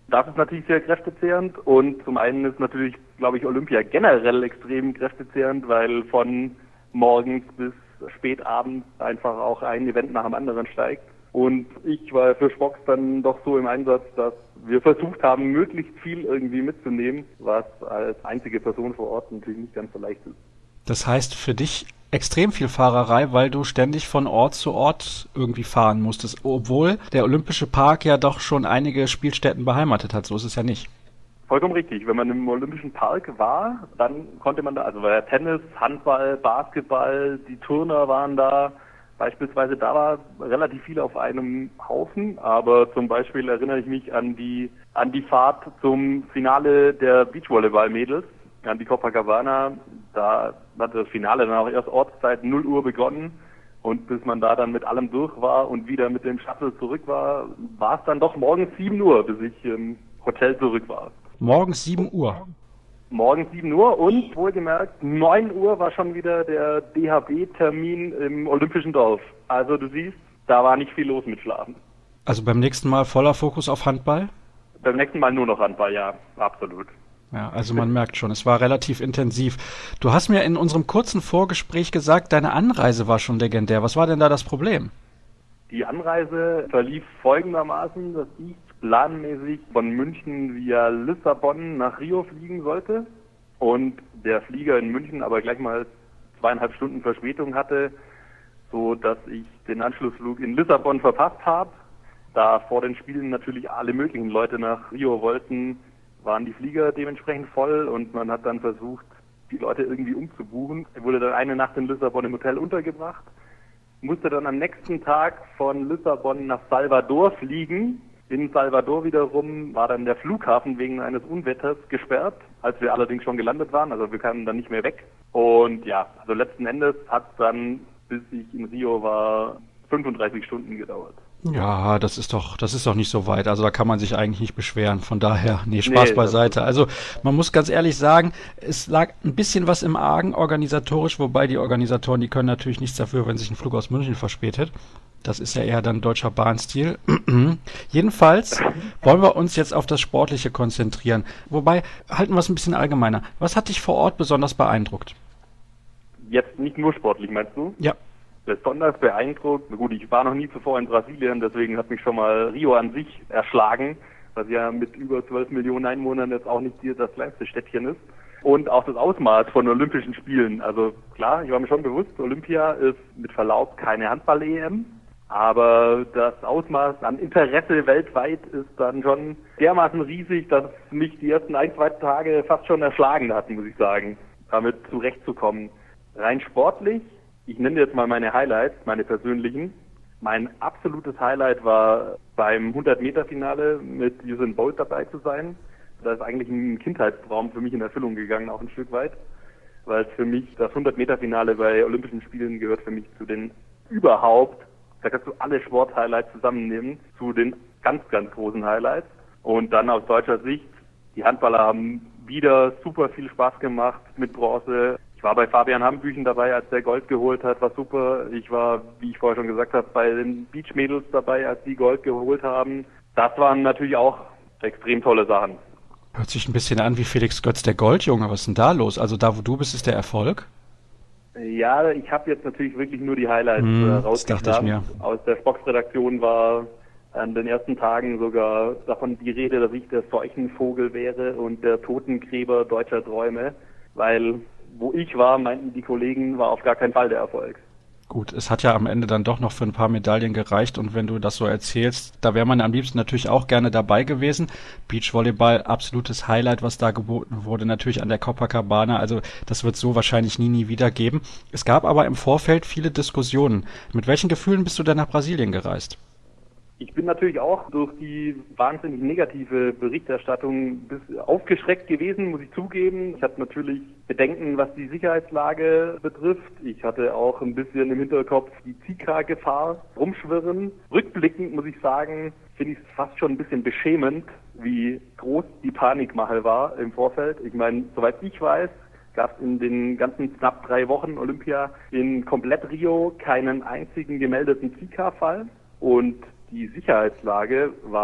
Das ist natürlich sehr kräftezehrend und zum einen ist natürlich, glaube ich, Olympia generell extrem kräftezehrend, weil von morgens bis spät abends einfach auch ein Event nach dem anderen steigt. Und ich war für Spox dann doch so im Einsatz, dass wir versucht haben, möglichst viel irgendwie mitzunehmen, was als einzige Person vor Ort natürlich nicht ganz so leicht ist. Das heißt für dich extrem viel Fahrerei, weil du ständig von Ort zu Ort irgendwie fahren musstest, obwohl der Olympische Park ja doch schon einige Spielstätten beheimatet hat. So ist es ja nicht. Vollkommen richtig. Wenn man im Olympischen Park war, dann konnte man da, also war ja Tennis, Handball, Basketball, die Turner waren da. Beispielsweise da war relativ viel auf einem Haufen, aber zum Beispiel erinnere ich mich an die Fahrt zum Finale der Beachvolleyball-Mädels, an die Copacabana. Da hat das Finale dann auch erst Ortszeit 0 Uhr begonnen und bis man da dann mit allem durch war und wieder mit dem Shuttle zurück war, war es dann doch morgens 7 Uhr, bis ich im Hotel zurück war. Morgens 7 Uhr? Morgens 7 Uhr und wohlgemerkt 9 Uhr war schon wieder der DHB-Termin im Olympischen Dorf. Also du siehst, da war nicht viel los mit Schlafen. Also beim nächsten Mal voller Fokus auf Handball? Beim nächsten Mal nur noch Handball, ja, absolut. Ja, also man merkt schon, es war relativ intensiv. Du hast mir in unserem kurzen Vorgespräch gesagt, deine Anreise war schon legendär. Was war denn da das Problem? Die Anreise verlief folgendermaßen, dass ich planmäßig von München via Lissabon nach Rio fliegen sollte und der Flieger in München aber gleich mal 2,5 Stunden Verspätung hatte, so dass ich den Anschlussflug in Lissabon verpasst habe. Da vor den Spielen natürlich alle möglichen Leute nach Rio wollten, waren die Flieger dementsprechend voll und man hat dann versucht, die Leute irgendwie umzubuchen. Er wurde dann eine Nacht in Lissabon im Hotel untergebracht, musste dann am nächsten Tag von Lissabon nach Salvador fliegen. In Salvador wiederum war dann der Flughafen wegen eines Unwetters gesperrt, als wir allerdings schon gelandet waren, also wir kamen dann nicht mehr weg. Und ja, also letzten Endes hat es dann, bis ich in Rio war, 35 Stunden gedauert. Ja, das ist doch nicht so weit. Also da kann man sich eigentlich nicht beschweren. Von daher, Spaß beiseite. Also man muss ganz ehrlich sagen, es lag ein bisschen was im Argen organisatorisch, wobei die Organisatoren, die können natürlich nichts dafür, wenn sich ein Flug aus München verspätet. Das ist ja eher dann deutscher Bahnstil. Jedenfalls wollen wir uns jetzt auf das Sportliche konzentrieren. Wobei, halten wir es ein bisschen allgemeiner. Was hat dich vor Ort besonders beeindruckt? Jetzt nicht nur sportlich, meinst du? Ja. Besonders beeindruckt, gut, ich war noch nie zuvor in Brasilien, deswegen hat mich schon mal Rio an sich erschlagen, was ja mit über 12 Millionen Einwohnern jetzt auch nicht das kleinste Städtchen ist. Und auch das Ausmaß von Olympischen Spielen. Also klar, ich war mir schon bewusst, Olympia ist mit Verlaub keine Handball-EM, aber das Ausmaß an Interesse weltweit ist dann schon dermaßen riesig, dass mich die ersten 1-2 Tage fast schon erschlagen hat, muss ich sagen, damit zurechtzukommen. Rein sportlich, ich nenne jetzt mal meine Highlights, meine persönlichen. Mein absolutes Highlight war beim 100-Meter-Finale mit Usain Bolt dabei zu sein. Da ist eigentlich ein Kindheitstraum für mich in Erfüllung gegangen, auch ein Stück weit. Weil es für mich, das 100-Meter-Finale bei Olympischen Spielen gehört für mich zu den überhaupt, da kannst du alle Sport-Highlights zusammennehmen, zu den ganz, ganz großen Highlights. Und dann aus deutscher Sicht, die Handballer haben wieder super viel Spaß gemacht mit Bronze. Ich war bei Fabian Hambüchen dabei, als der Gold geholt hat, war super. Ich war, wie ich vorher schon gesagt habe, bei den Beachmädels dabei, als die Gold geholt haben. Das waren natürlich auch extrem tolle Sachen. Hört sich ein bisschen an wie Felix Götz, der Goldjunge. Was ist denn da los? Also da, wo du bist, ist der Erfolg? Ja, ich habe jetzt natürlich wirklich nur die Highlights rausgekramt. Das dachte ich mir. Aus der Spox-Redaktion war an den ersten Tagen sogar davon die Rede, dass ich der Seuchenvogel wäre und der Totengräber deutscher Träume, weil wo ich war, meinten die Kollegen, war auf gar keinen Fall der Erfolg. Gut, es hat ja am Ende dann doch noch für ein paar Medaillen gereicht und wenn du das so erzählst, da wäre man am liebsten natürlich auch gerne dabei gewesen. Beachvolleyball, absolutes Highlight, was da geboten wurde, natürlich an der Copacabana, also das wird so wahrscheinlich nie wieder geben. Es gab aber im Vorfeld viele Diskussionen. Mit welchen Gefühlen bist du denn nach Brasilien gereist? Ich bin natürlich auch durch die wahnsinnig negative Berichterstattung aufgeschreckt gewesen, muss ich zugeben. Ich hatte natürlich Bedenken, was die Sicherheitslage betrifft. Ich hatte auch ein bisschen im Hinterkopf die Zika-Gefahr rumschwirren. Rückblickend muss ich sagen, finde ich es fast schon ein bisschen beschämend, wie groß die Panikmache war im Vorfeld. Ich meine, soweit ich weiß, gab es in den ganzen knapp 3 Wochen Olympia in komplett Rio keinen einzigen gemeldeten Zika-Fall. Und die Sicherheitslage war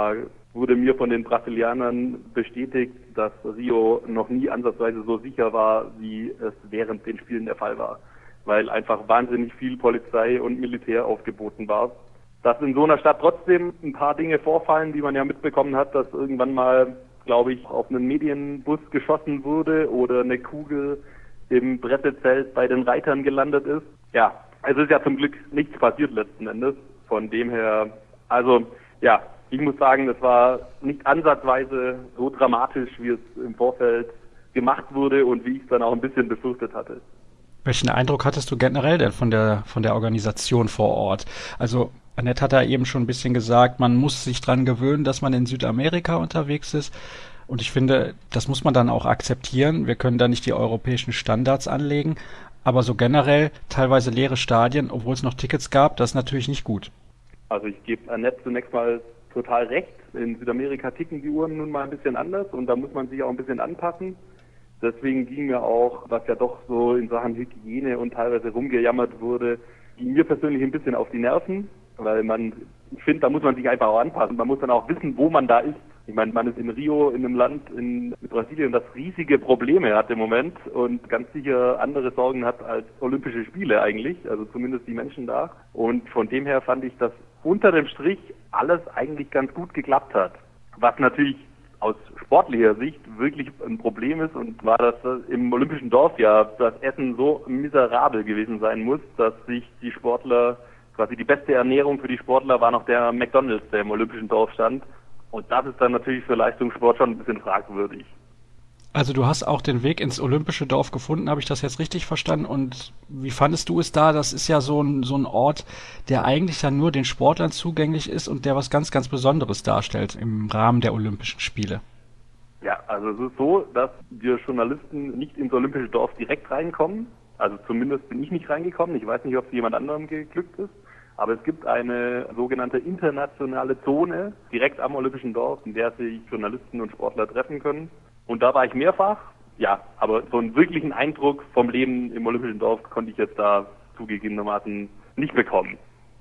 wurde mir von den Brasilianern bestätigt, dass Rio noch nie ansatzweise so sicher war, wie es während den Spielen der Fall war, weil einfach wahnsinnig viel Polizei und Militär aufgeboten war. Dass in so einer Stadt trotzdem ein paar Dinge vorfallen, die man ja mitbekommen hat, dass irgendwann mal, glaube ich, auf einen Medienbus geschossen wurde oder eine Kugel im Pressezelt bei den Reitern gelandet ist. Ja, es ist ja zum Glück nichts passiert letzten Endes. Von dem her, also ja, ich muss sagen, das war nicht ansatzweise so dramatisch, wie es im Vorfeld gemacht wurde und wie ich es dann auch ein bisschen befürchtet hatte. Welchen Eindruck hattest du generell denn von der Organisation vor Ort? Also Annette hat da eben schon ein bisschen gesagt, man muss sich dran gewöhnen, dass man in Südamerika unterwegs ist. Und ich finde, das muss man dann auch akzeptieren. Wir können da nicht die europäischen Standards anlegen. Aber so generell teilweise leere Stadien, obwohl es noch Tickets gab, das ist natürlich nicht gut. Also ich gebe Annette zunächst mal total recht. In Südamerika ticken die Uhren nun mal ein bisschen anders und da muss man sich auch ein bisschen anpassen. Deswegen ging mir auch, was ja doch so in Sachen Hygiene und teilweise rumgejammert wurde, ging mir persönlich ein bisschen auf die Nerven, weil ich finde, da muss man sich einfach auch anpassen. Man muss dann auch wissen, wo man da ist. Ich meine, man ist in Rio, in einem Land mit Brasilien, das riesige Probleme hat im Moment und ganz sicher andere Sorgen hat als Olympische Spiele eigentlich, also zumindest die Menschen da. Und von dem her fand ich, dass unter dem Strich alles eigentlich ganz gut geklappt hat. Was natürlich aus sportlicher Sicht wirklich ein Problem ist und war, dass im Olympischen Dorf ja das Essen so miserabel gewesen sein muss, dass sich die Sportler, quasi die beste Ernährung für die Sportler war noch der McDonald's, der im Olympischen Dorf stand. Und das ist dann natürlich für Leistungssport schon ein bisschen fragwürdig. Also du hast auch den Weg ins Olympische Dorf gefunden, habe ich das jetzt richtig verstanden? Und wie fandest du es da? Das ist ja so ein Ort, der eigentlich ja nur den Sportlern zugänglich ist und der was ganz, ganz Besonderes darstellt im Rahmen der Olympischen Spiele. Ja, also es ist so, dass wir Journalisten nicht ins Olympische Dorf direkt reinkommen. Also zumindest bin ich nicht reingekommen. Ich weiß nicht, ob es jemand anderem geglückt ist. Aber es gibt eine sogenannte internationale Zone direkt am Olympischen Dorf, in der sich Journalisten und Sportler treffen können. Und da war ich mehrfach, ja, aber so einen wirklichen Eindruck vom Leben im Olympischen Dorf konnte ich jetzt da zugegebenermaßen nicht bekommen.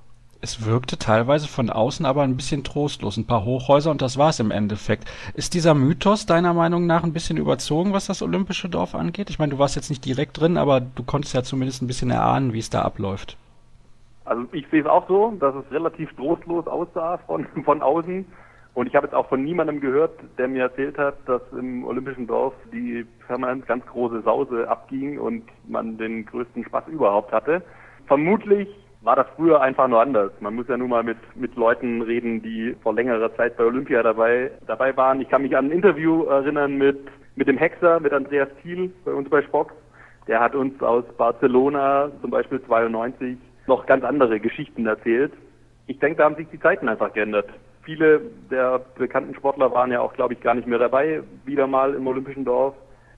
Es wirkte teilweise von außen aber ein bisschen trostlos, ein paar Hochhäuser und das war es im Endeffekt. Ist dieser Mythos deiner Meinung nach ein bisschen überzogen, was das Olympische Dorf angeht? Ich meine, du warst jetzt nicht direkt drin, aber du konntest ja zumindest ein bisschen erahnen, wie es da abläuft. Also ich sehe es auch so, dass es relativ trostlos aussah von außen. Und ich habe jetzt auch von niemandem gehört, der mir erzählt hat, dass im Olympischen Dorf die permanent ganz große Sause abging und man den größten Spaß überhaupt hatte. Vermutlich war das früher einfach nur anders. Man muss ja nun mal mit Leuten reden, die vor längerer Zeit bei Olympia dabei waren. Ich kann mich an ein Interview erinnern mit dem Hexer, mit Andreas Thiel bei uns bei Spox. Der hat uns aus Barcelona, zum Beispiel 92, noch ganz andere Geschichten erzählt. Ich denke, da haben sich die Zeiten einfach geändert. Viele der bekannten Sportler waren ja auch, glaube ich, gar nicht mehr dabei, wieder mal im Olympischen Dorf.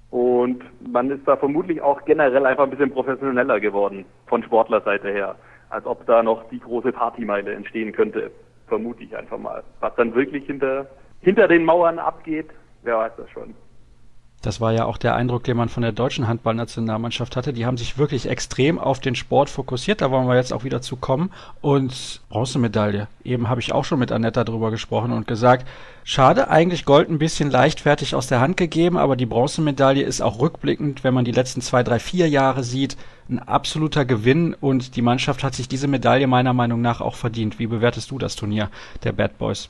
Und man ist da vermutlich auch generell einfach ein bisschen professioneller geworden, von Sportlerseite her. Als ob da noch die große Partymeile entstehen könnte, vermute ich einfach mal. Was dann wirklich hinter den Mauern abgeht, wer weiß das schon. Das war ja auch der Eindruck, den man von der deutschen Handballnationalmannschaft hatte. Die haben sich wirklich extrem auf den Sport fokussiert. Da wollen wir jetzt auch wieder zu kommen. Und Bronzemedaille. Eben habe ich auch schon mit Annette darüber gesprochen und gesagt, schade, eigentlich Gold ein bisschen leichtfertig aus der Hand gegeben, aber die Bronzemedaille ist auch rückblickend, wenn man die letzten 2, 3, 4 Jahre sieht, ein absoluter Gewinn. Und die Mannschaft hat sich diese Medaille meiner Meinung nach auch verdient. Wie bewertest du das Turnier der Bad Boys?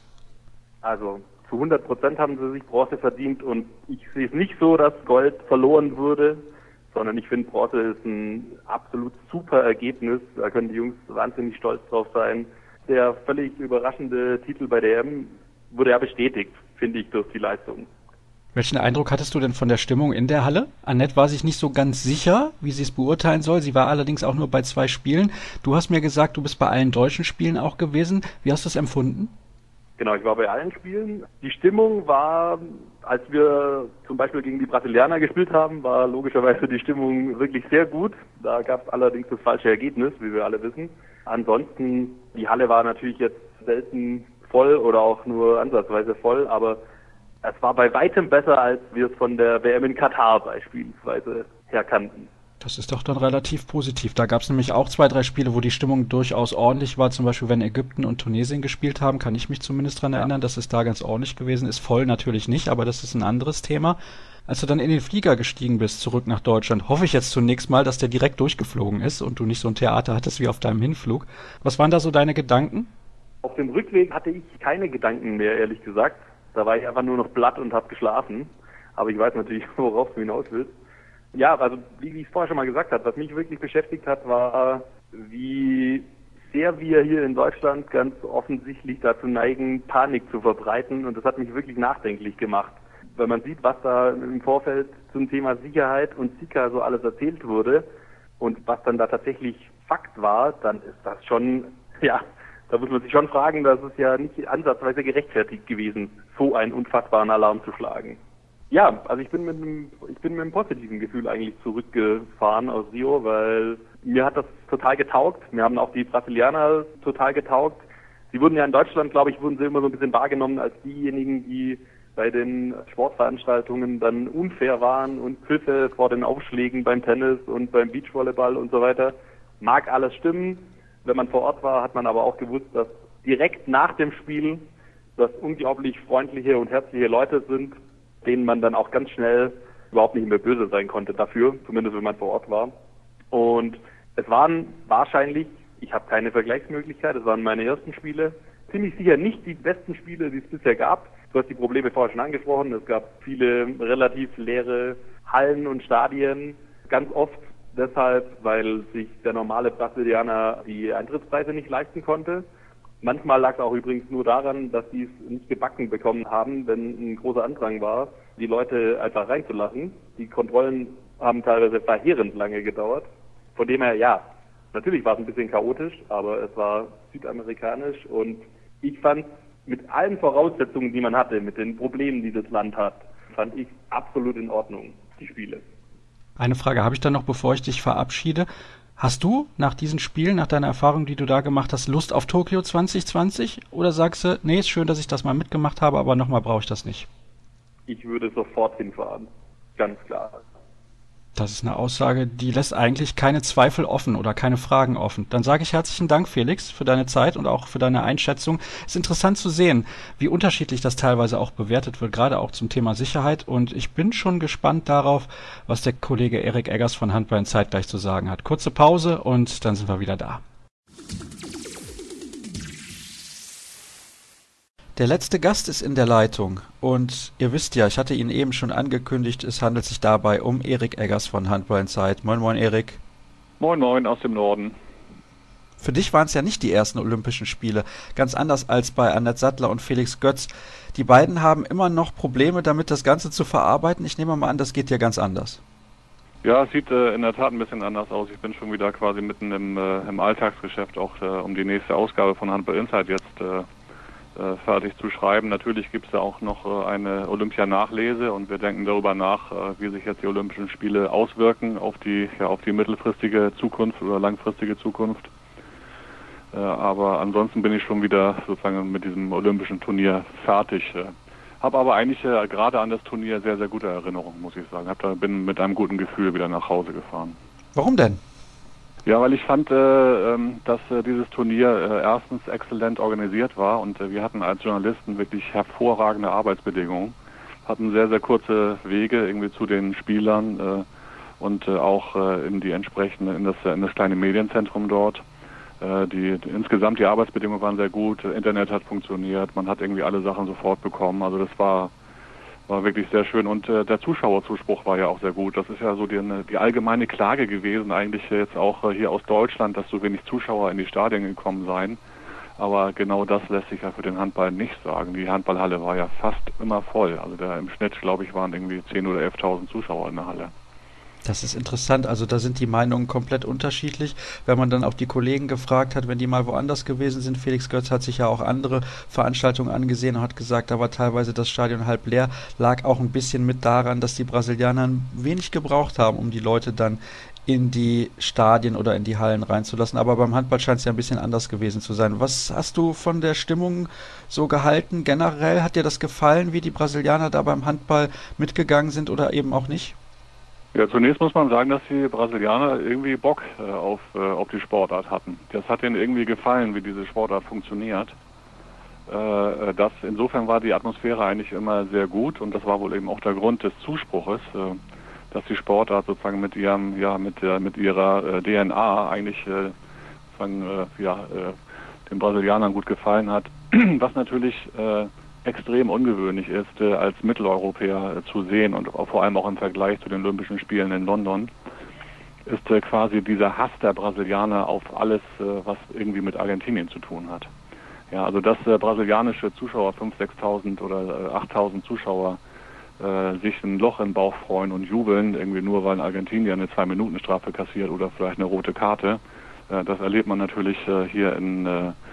Also zu 100% haben sie sich Bronze verdient und ich sehe es nicht so, dass Gold verloren würde, sondern ich finde, Bronze ist ein absolut super Ergebnis. Da können die Jungs wahnsinnig stolz drauf sein. Der völlig überraschende Titel bei der EM wurde ja bestätigt, finde ich, durch die Leistung. Welchen Eindruck hattest du denn von der Stimmung in der Halle? Annette war sich nicht so ganz sicher, wie sie es beurteilen soll. Sie war allerdings auch nur bei 2 Spielen. Du hast mir gesagt, du bist bei allen deutschen Spielen auch gewesen. Wie hast du es empfunden? Genau, ich war bei allen Spielen. Die Stimmung war, als wir zum Beispiel gegen die Brasilianer gespielt haben, war logischerweise die Stimmung wirklich sehr gut. Da gab es allerdings das falsche Ergebnis, wie wir alle wissen. Ansonsten, die Halle war natürlich jetzt selten voll oder auch nur ansatzweise voll, aber es war bei weitem besser, als wir es von der WM in Katar beispielsweise her kannten. Das ist doch dann relativ positiv. Da gab es nämlich auch 2, 3 Spiele, wo die Stimmung durchaus ordentlich war. Zum Beispiel, wenn Ägypten und Tunesien gespielt haben, kann ich mich zumindest dran erinnern, dass es da ganz ordentlich gewesen ist. Voll natürlich nicht, aber das ist ein anderes Thema. Als du dann in den Flieger gestiegen bist, zurück nach Deutschland, hoffe ich jetzt zunächst mal, dass der direkt durchgeflogen ist und du nicht so ein Theater hattest wie auf deinem Hinflug. Was waren da so deine Gedanken? Auf dem Rückweg hatte ich keine Gedanken mehr, ehrlich gesagt. Da war ich einfach nur noch platt und habe geschlafen. Aber ich weiß natürlich, worauf du hinaus willst. Ja, also wie ich es vorher schon mal gesagt habe, was mich wirklich beschäftigt hat, war, wie sehr wir hier in Deutschland ganz offensichtlich dazu neigen, Panik zu verbreiten. Und das hat mich wirklich nachdenklich gemacht. Weil man sieht, was da im Vorfeld zum Thema Sicherheit und Sika so alles erzählt wurde und was dann da tatsächlich Fakt war, dann ist das schon, ja, da muss man sich schon fragen, das ist ja nicht ansatzweise gerechtfertigt gewesen, so einen unfassbaren Alarm zu schlagen. Ja, also ich bin mit einem positiven Gefühl eigentlich zurückgefahren aus Rio, weil mir hat das total getaugt. Mir haben auch die Brasilianer total getaugt. Sie wurden ja in Deutschland, glaube ich, wurden sie immer so ein bisschen wahrgenommen als diejenigen, die bei den Sportveranstaltungen dann unfair waren und Pfiffe vor den Aufschlägen beim Tennis und beim Beachvolleyball und so weiter. Mag alles stimmen. Wenn man vor Ort war, hat man aber auch gewusst, dass direkt nach dem Spiel das unglaublich freundliche und herzliche Leute sind, denen man dann auch ganz schnell überhaupt nicht mehr böse sein konnte dafür, zumindest wenn man vor Ort war. Und es waren wahrscheinlich, ich habe keine Vergleichsmöglichkeit, es waren meine ersten Spiele, ziemlich sicher nicht die besten Spiele, die es bisher gab. Du hast die Probleme vorher schon angesprochen, es gab viele relativ leere Hallen und Stadien, ganz oft deshalb, weil sich der normale Brasilianer die Eintrittspreise nicht leisten konnte. Manchmal lag es auch übrigens nur daran, dass die es nicht gebacken bekommen haben, wenn ein großer Andrang war, die Leute einfach reinzulassen. Die Kontrollen haben teilweise verheerend lange gedauert. Von dem her, ja, natürlich war es ein bisschen chaotisch, aber es war südamerikanisch und ich fand, mit allen Voraussetzungen, die man hatte, mit den Problemen, die das Land hat, fand ich absolut in Ordnung, die Spiele. Eine Frage habe ich dann noch, bevor ich dich verabschiede. Hast du nach diesen Spielen, nach deiner Erfahrung, die du da gemacht hast, Lust auf Tokio 2020? Oder sagst du, nee, ist schön, dass ich das mal mitgemacht habe, aber nochmal brauche ich das nicht? Ich würde sofort hinfahren, ganz klar. Das ist eine Aussage, die lässt eigentlich keine Zweifel offen oder keine Fragen offen. Dann sage ich herzlichen Dank, Felix, für deine Zeit und auch für deine Einschätzung. Es ist interessant zu sehen, wie unterschiedlich das teilweise auch bewertet wird, gerade auch zum Thema Sicherheit. Und ich bin schon gespannt darauf, was der Kollege Erik Eggers von Handball in Zeit gleich zu sagen hat. Kurze Pause und dann sind wir wieder da. Der letzte Gast ist in der Leitung und ihr wisst ja, ich hatte ihn eben schon angekündigt, es handelt sich dabei um Erik Eggers von Handball in Zeit. Moin moin Erik. Moin moin aus dem Norden. Für dich waren es ja nicht die ersten Olympischen Spiele, ganz anders als bei Annette Sattler und Felix Götz. Die beiden haben immer noch Probleme damit, das Ganze zu verarbeiten. Ich nehme mal an, das geht ja ganz anders. Ja, es sieht in der Tat ein bisschen anders aus. Ich bin schon wieder quasi mitten im Alltagsgeschäft, auch um die nächste Ausgabe von Handball Insight jetzt fertig zu schreiben. Natürlich gibt es da auch noch eine Olympia-Nachlese und wir denken darüber nach, wie sich jetzt die Olympischen Spiele auswirken auf die mittelfristige Zukunft oder langfristige Zukunft. Aber ansonsten bin ich schon wieder sozusagen mit diesem Olympischen Turnier fertig. Habe aber eigentlich gerade an das Turnier sehr, sehr gute Erinnerungen, muss ich sagen. Bin mit einem guten Gefühl wieder nach Hause gefahren. Warum denn? Ja, weil ich fand, dass dieses Turnier erstens exzellent organisiert war und wir hatten als Journalisten wirklich hervorragende Arbeitsbedingungen, hatten sehr, sehr kurze Wege irgendwie zu den Spielern und auch in das kleine Medienzentrum dort. Insgesamt die Arbeitsbedingungen waren sehr gut, Internet hat funktioniert, man hat irgendwie alle Sachen sofort bekommen, also das war wirklich sehr schön und der Zuschauerzuspruch war ja auch sehr gut. Das ist ja so die allgemeine Klage gewesen, eigentlich jetzt auch hier aus Deutschland, dass so wenig Zuschauer in die Stadien gekommen seien. Aber genau das lässt sich ja für den Handball nicht sagen. Die Handballhalle war ja fast immer voll. Also im Schnitt, glaube ich, waren irgendwie 10.000 oder 11.000 Zuschauer in der Halle. Das ist interessant, also da sind die Meinungen komplett unterschiedlich. Wenn man dann auch die Kollegen gefragt hat, wenn die mal woanders gewesen sind, Felix Götz hat sich ja auch andere Veranstaltungen angesehen und hat gesagt, da war teilweise das Stadion halb leer, lag auch ein bisschen mit daran, dass die Brasilianer wenig gebraucht haben, um die Leute dann in die Stadien oder in die Hallen reinzulassen. Aber beim Handball scheint es ja ein bisschen anders gewesen zu sein. Was hast du von der Stimmung so gehalten? Generell hat dir das gefallen, wie die Brasilianer da beim Handball mitgegangen sind oder eben auch nicht? Ja, zunächst muss man sagen, dass die Brasilianer irgendwie Bock auf die Sportart hatten. Das hat ihnen irgendwie gefallen, wie diese Sportart funktioniert. Insofern war die Atmosphäre eigentlich immer sehr gut und das war wohl eben auch der Grund des Zuspruches, dass die Sportart sozusagen mit ihrer DNA eigentlich den Brasilianern gut gefallen hat, was natürlich extrem ungewöhnlich ist, als Mitteleuropäer zu sehen und vor allem auch im Vergleich zu den Olympischen Spielen in London, ist quasi dieser Hass der Brasilianer auf alles, was irgendwie mit Argentinien zu tun hat. Ja, also dass brasilianische Zuschauer, 5.000, 6.000 oder 8.000 Zuschauer, sich ein Loch im Bauch freuen und jubeln, irgendwie nur weil ein Argentinier eine 2-Minuten-Strafe kassiert oder vielleicht eine rote Karte, das erlebt man natürlich hier in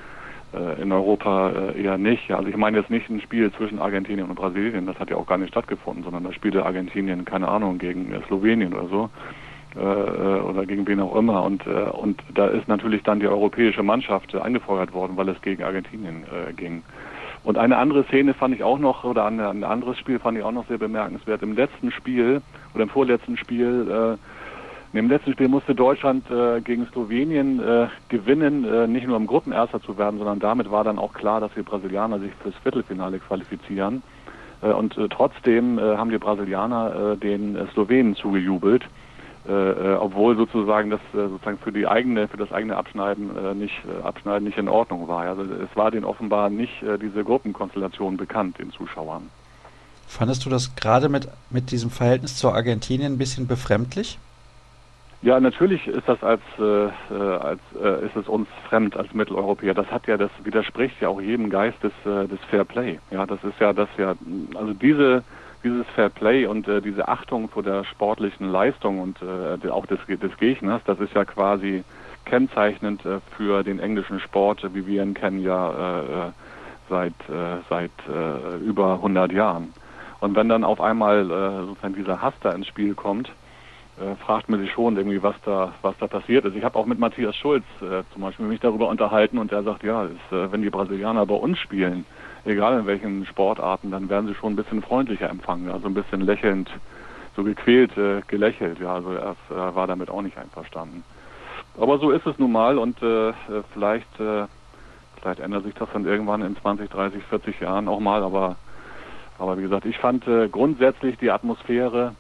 Europa eher nicht. Also ich meine jetzt nicht ein Spiel zwischen Argentinien und Brasilien, das hat ja auch gar nicht stattgefunden, sondern da spielte Argentinien, keine Ahnung, gegen Slowenien oder so oder gegen wen auch immer und da ist natürlich dann die europäische Mannschaft angefeuert worden, weil es gegen Argentinien ging. Und eine andere Szene fand ich auch noch, oder ein anderes Spiel fand ich auch noch sehr bemerkenswert. Im letzten Spiel oder im vorletzten Spiel im letzten Spiel musste Deutschland gegen Slowenien gewinnen, nicht nur im Gruppenerster zu werden, sondern damit war dann auch klar, dass die Brasilianer sich fürs Viertelfinale qualifizieren. Und trotzdem haben die Brasilianer den Slowenen zugejubelt, obwohl sozusagen das für das eigene Abschneiden nicht in Ordnung war. Also es war denen offenbar nicht diese Gruppenkonstellation bekannt, den Zuschauern. Fandest du das gerade mit diesem Verhältnis zu Argentinien ein bisschen befremdlich? Ja, natürlich ist das ist es uns fremd als Mitteleuropäer. Das widerspricht ja auch jedem Geist des Fair Play. Ja, also dieses Fair Play und diese Achtung vor der sportlichen Leistung und auch des Gegners, das ist ja quasi kennzeichnend für den englischen Sport, wie wir ihn kennen, ja seit über 100 Jahren. Und wenn dann auf einmal sozusagen dieser Hass da ins Spiel kommt, fragt man sich schon irgendwie, was da passiert ist. Ich habe auch mit Matthias Schulz zum Beispiel mich darüber unterhalten und er sagt, ja, wenn die Brasilianer bei uns spielen, egal in welchen Sportarten, dann werden sie schon ein bisschen freundlicher empfangen, also ein bisschen lächelnd, so gequält gelächelt. Ja, also er war damit auch nicht einverstanden. Aber so ist es nun mal und vielleicht ändert sich das dann irgendwann in 20, 30, 40 Jahren auch mal, aber wie gesagt, ich fand grundsätzlich die Atmosphäre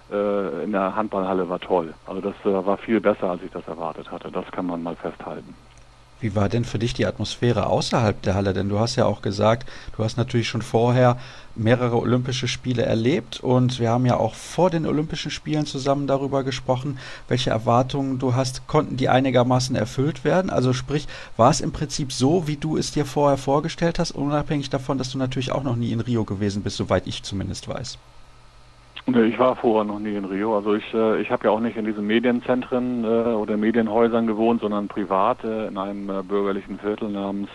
in der Handballhalle war toll. Also das war viel besser, als ich das erwartet hatte. Das kann man mal festhalten. Wie war denn für dich die Atmosphäre außerhalb der Halle? Denn du hast ja auch gesagt, du hast natürlich schon vorher mehrere Olympische Spiele erlebt und wir haben ja auch vor den Olympischen Spielen zusammen darüber gesprochen, welche Erwartungen du hast. Konnten die einigermaßen erfüllt werden? Also sprich, war es im Prinzip so, wie du es dir vorher vorgestellt hast, unabhängig davon, dass du natürlich auch noch nie in Rio gewesen bist, soweit ich zumindest weiß? Nee, ich war vorher noch nie in Rio. Also ich habe ja auch nicht in diesen Medienzentren oder Medienhäusern gewohnt, sondern privat in einem bürgerlichen Viertel namens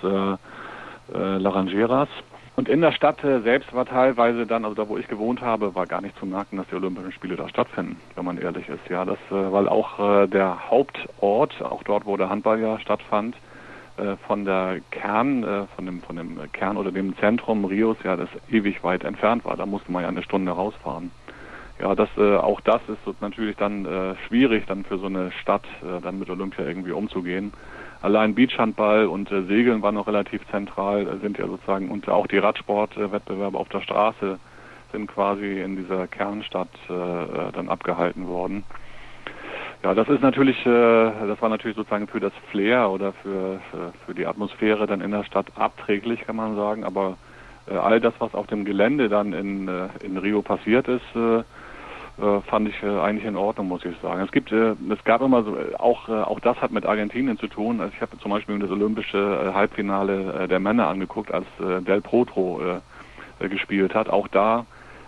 Laranjeiras. Und in der Stadt selbst war teilweise dann, also da wo ich gewohnt habe, war gar nicht zu merken, dass die Olympischen Spiele da stattfinden, wenn man ehrlich ist. Ja, weil auch der Hauptort, auch dort, wo der Handball ja stattfand, von dem Kern oder dem Zentrum Rios, ja, das ewig weit entfernt war. Da musste man ja eine Stunde rausfahren. Ja, auch das ist natürlich dann schwierig, dann für so eine Stadt dann mit Olympia irgendwie umzugehen. Allein Beachhandball und Segeln waren noch relativ zentral, sind ja sozusagen, und auch die Radsportwettbewerbe auf der Straße sind quasi in dieser Kernstadt dann abgehalten worden. Ja, das war natürlich sozusagen für das Flair oder für die Atmosphäre dann in der Stadt abträglich, kann man sagen, aber all das, was auf dem Gelände dann in Rio passiert ist, fand ich eigentlich in Ordnung, muss ich sagen. Es gab immer so, auch das hat mit Argentinien zu tun. Also ich habe zum Beispiel das olympische Halbfinale der Männer angeguckt, als Del Potro gespielt hat. Auch da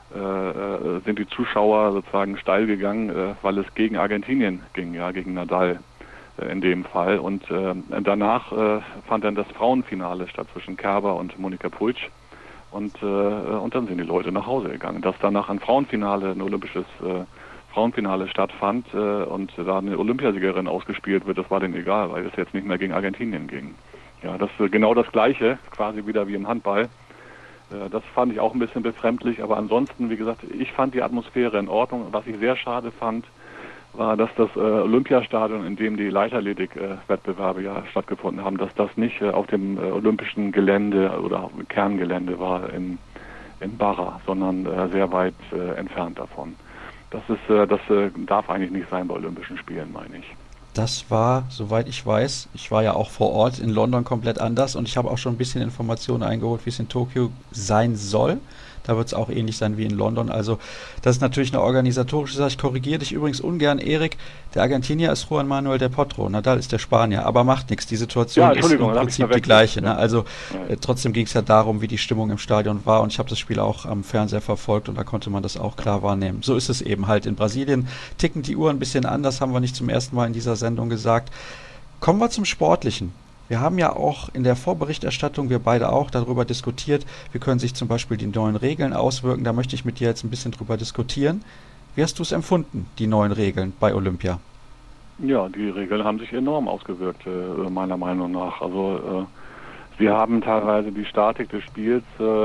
sind die Zuschauer sozusagen steil gegangen, weil es gegen Argentinien ging, ja, gegen Nadal in dem Fall. Und danach fand dann das Frauenfinale statt zwischen Kerber und Monika Puig. Und dann sind die Leute nach Hause gegangen. Dass danach ein olympisches Frauenfinale stattfand und da eine Olympiasiegerin ausgespielt wird, das war denen egal, weil es jetzt nicht mehr gegen Argentinien ging. Ja, das ist genau das Gleiche, quasi wieder wie im Handball. Das fand ich auch ein bisschen befremdlich, aber ansonsten, wie gesagt, ich fand die Atmosphäre in Ordnung. Was ich sehr schade fand, war, dass das Olympiastadion, in dem die Leichtathletik-Wettbewerbe ja stattgefunden haben, dass das nicht auf dem olympischen Gelände oder Kerngelände war in Barra, sondern sehr weit entfernt davon. Das darf eigentlich nicht sein bei Olympischen Spielen, meine ich. Das war, soweit ich weiß, ich war ja auch vor Ort in London komplett anders und ich habe auch schon ein bisschen Informationen eingeholt, wie es in Tokio sein soll. Da wird es auch ähnlich sein wie in London. Also das ist natürlich eine organisatorische Sache. Ich korrigiere dich übrigens ungern, Erik. Der Argentinier ist Juan Manuel del Potro, Nadal ist der Spanier. Aber macht nichts. Die Situation ist im Prinzip die gleiche. Ne? Also trotzdem ging es ja darum, wie die Stimmung im Stadion war. Und ich habe das Spiel auch am Fernseher verfolgt und da konnte man das auch klar wahrnehmen. So ist es eben halt. In Brasilien ticken die Uhren ein bisschen anders, haben wir nicht zum ersten Mal in dieser Sendung gesagt. Kommen wir zum Sportlichen. Wir haben ja auch in der Vorberichterstattung, wir beide auch, darüber diskutiert, wie können sich zum Beispiel die neuen Regeln auswirken. Da möchte ich mit dir jetzt ein bisschen drüber diskutieren. Wie hast du es empfunden, die neuen Regeln bei Olympia? Ja, die Regeln haben sich enorm ausgewirkt, meiner Meinung nach. Also wir haben teilweise die Statik des Spiels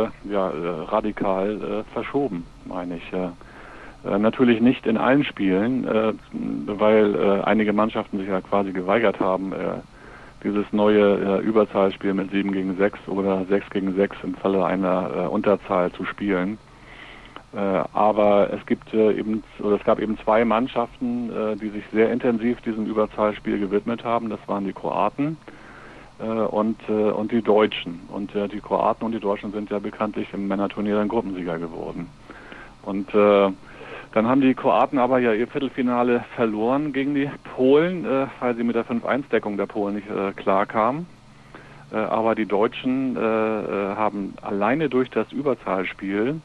radikal verschoben, meine ich. Natürlich nicht in allen Spielen, weil einige Mannschaften sich ja quasi geweigert haben, dieses neue Überzahlspiel mit 7 gegen 6 oder 6 gegen 6 im Falle einer Unterzahl zu spielen. Aber es gab eben zwei Mannschaften, die sich sehr intensiv diesem Überzahlspiel gewidmet haben. Das waren die Kroaten und die Deutschen. Und die Kroaten und die Deutschen sind ja bekanntlich im Männerturnier dann Gruppensieger geworden. Und dann haben die Kroaten aber ja ihr Viertelfinale verloren gegen die Polen, weil sie mit der 5-1-Deckung der Polen nicht klarkamen. Aber die Deutschen haben alleine durch das Überzahlspiel,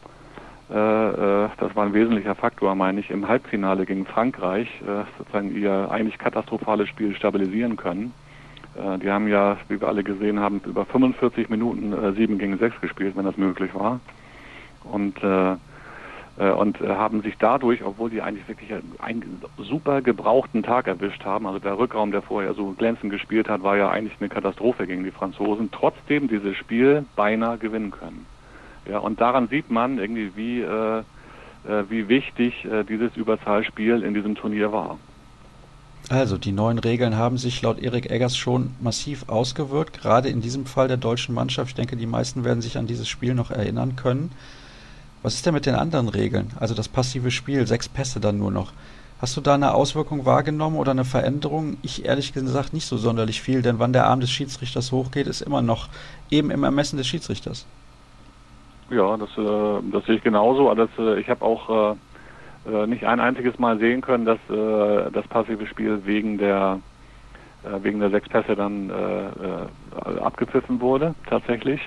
das war ein wesentlicher Faktor, meine ich, im Halbfinale gegen Frankreich sozusagen ihr eigentlich katastrophales Spiel stabilisieren können. Die haben ja, wie wir alle gesehen haben, über 45 Minuten 7 gegen 6 gespielt, wenn das möglich war. Und haben sich dadurch, obwohl die eigentlich wirklich einen super gebrauchten Tag erwischt haben, also der Rückraum, der vorher so glänzend gespielt hat, war ja eigentlich eine Katastrophe gegen die Franzosen, trotzdem dieses Spiel beinahe gewinnen können. Ja, und daran sieht man irgendwie, wie wichtig dieses Überzahlspiel in diesem Turnier war. Also die neuen Regeln haben sich laut Erik Eggers schon massiv ausgewirkt, gerade in diesem Fall der deutschen Mannschaft. Ich denke, die meisten werden sich an dieses Spiel noch erinnern können. Was ist denn mit den anderen Regeln? Also das passive Spiel, 6 Pässe dann nur noch. Hast du da eine Auswirkung wahrgenommen oder eine Veränderung? Ich ehrlich gesagt nicht so sonderlich viel, denn wann der Arm des Schiedsrichters hochgeht, ist immer noch eben im Ermessen des Schiedsrichters. Ja, das sehe ich genauso. Ich habe auch nicht ein einziges Mal sehen können, dass das passive Spiel wegen der 6 Pässe dann abgepfiffen wurde, tatsächlich.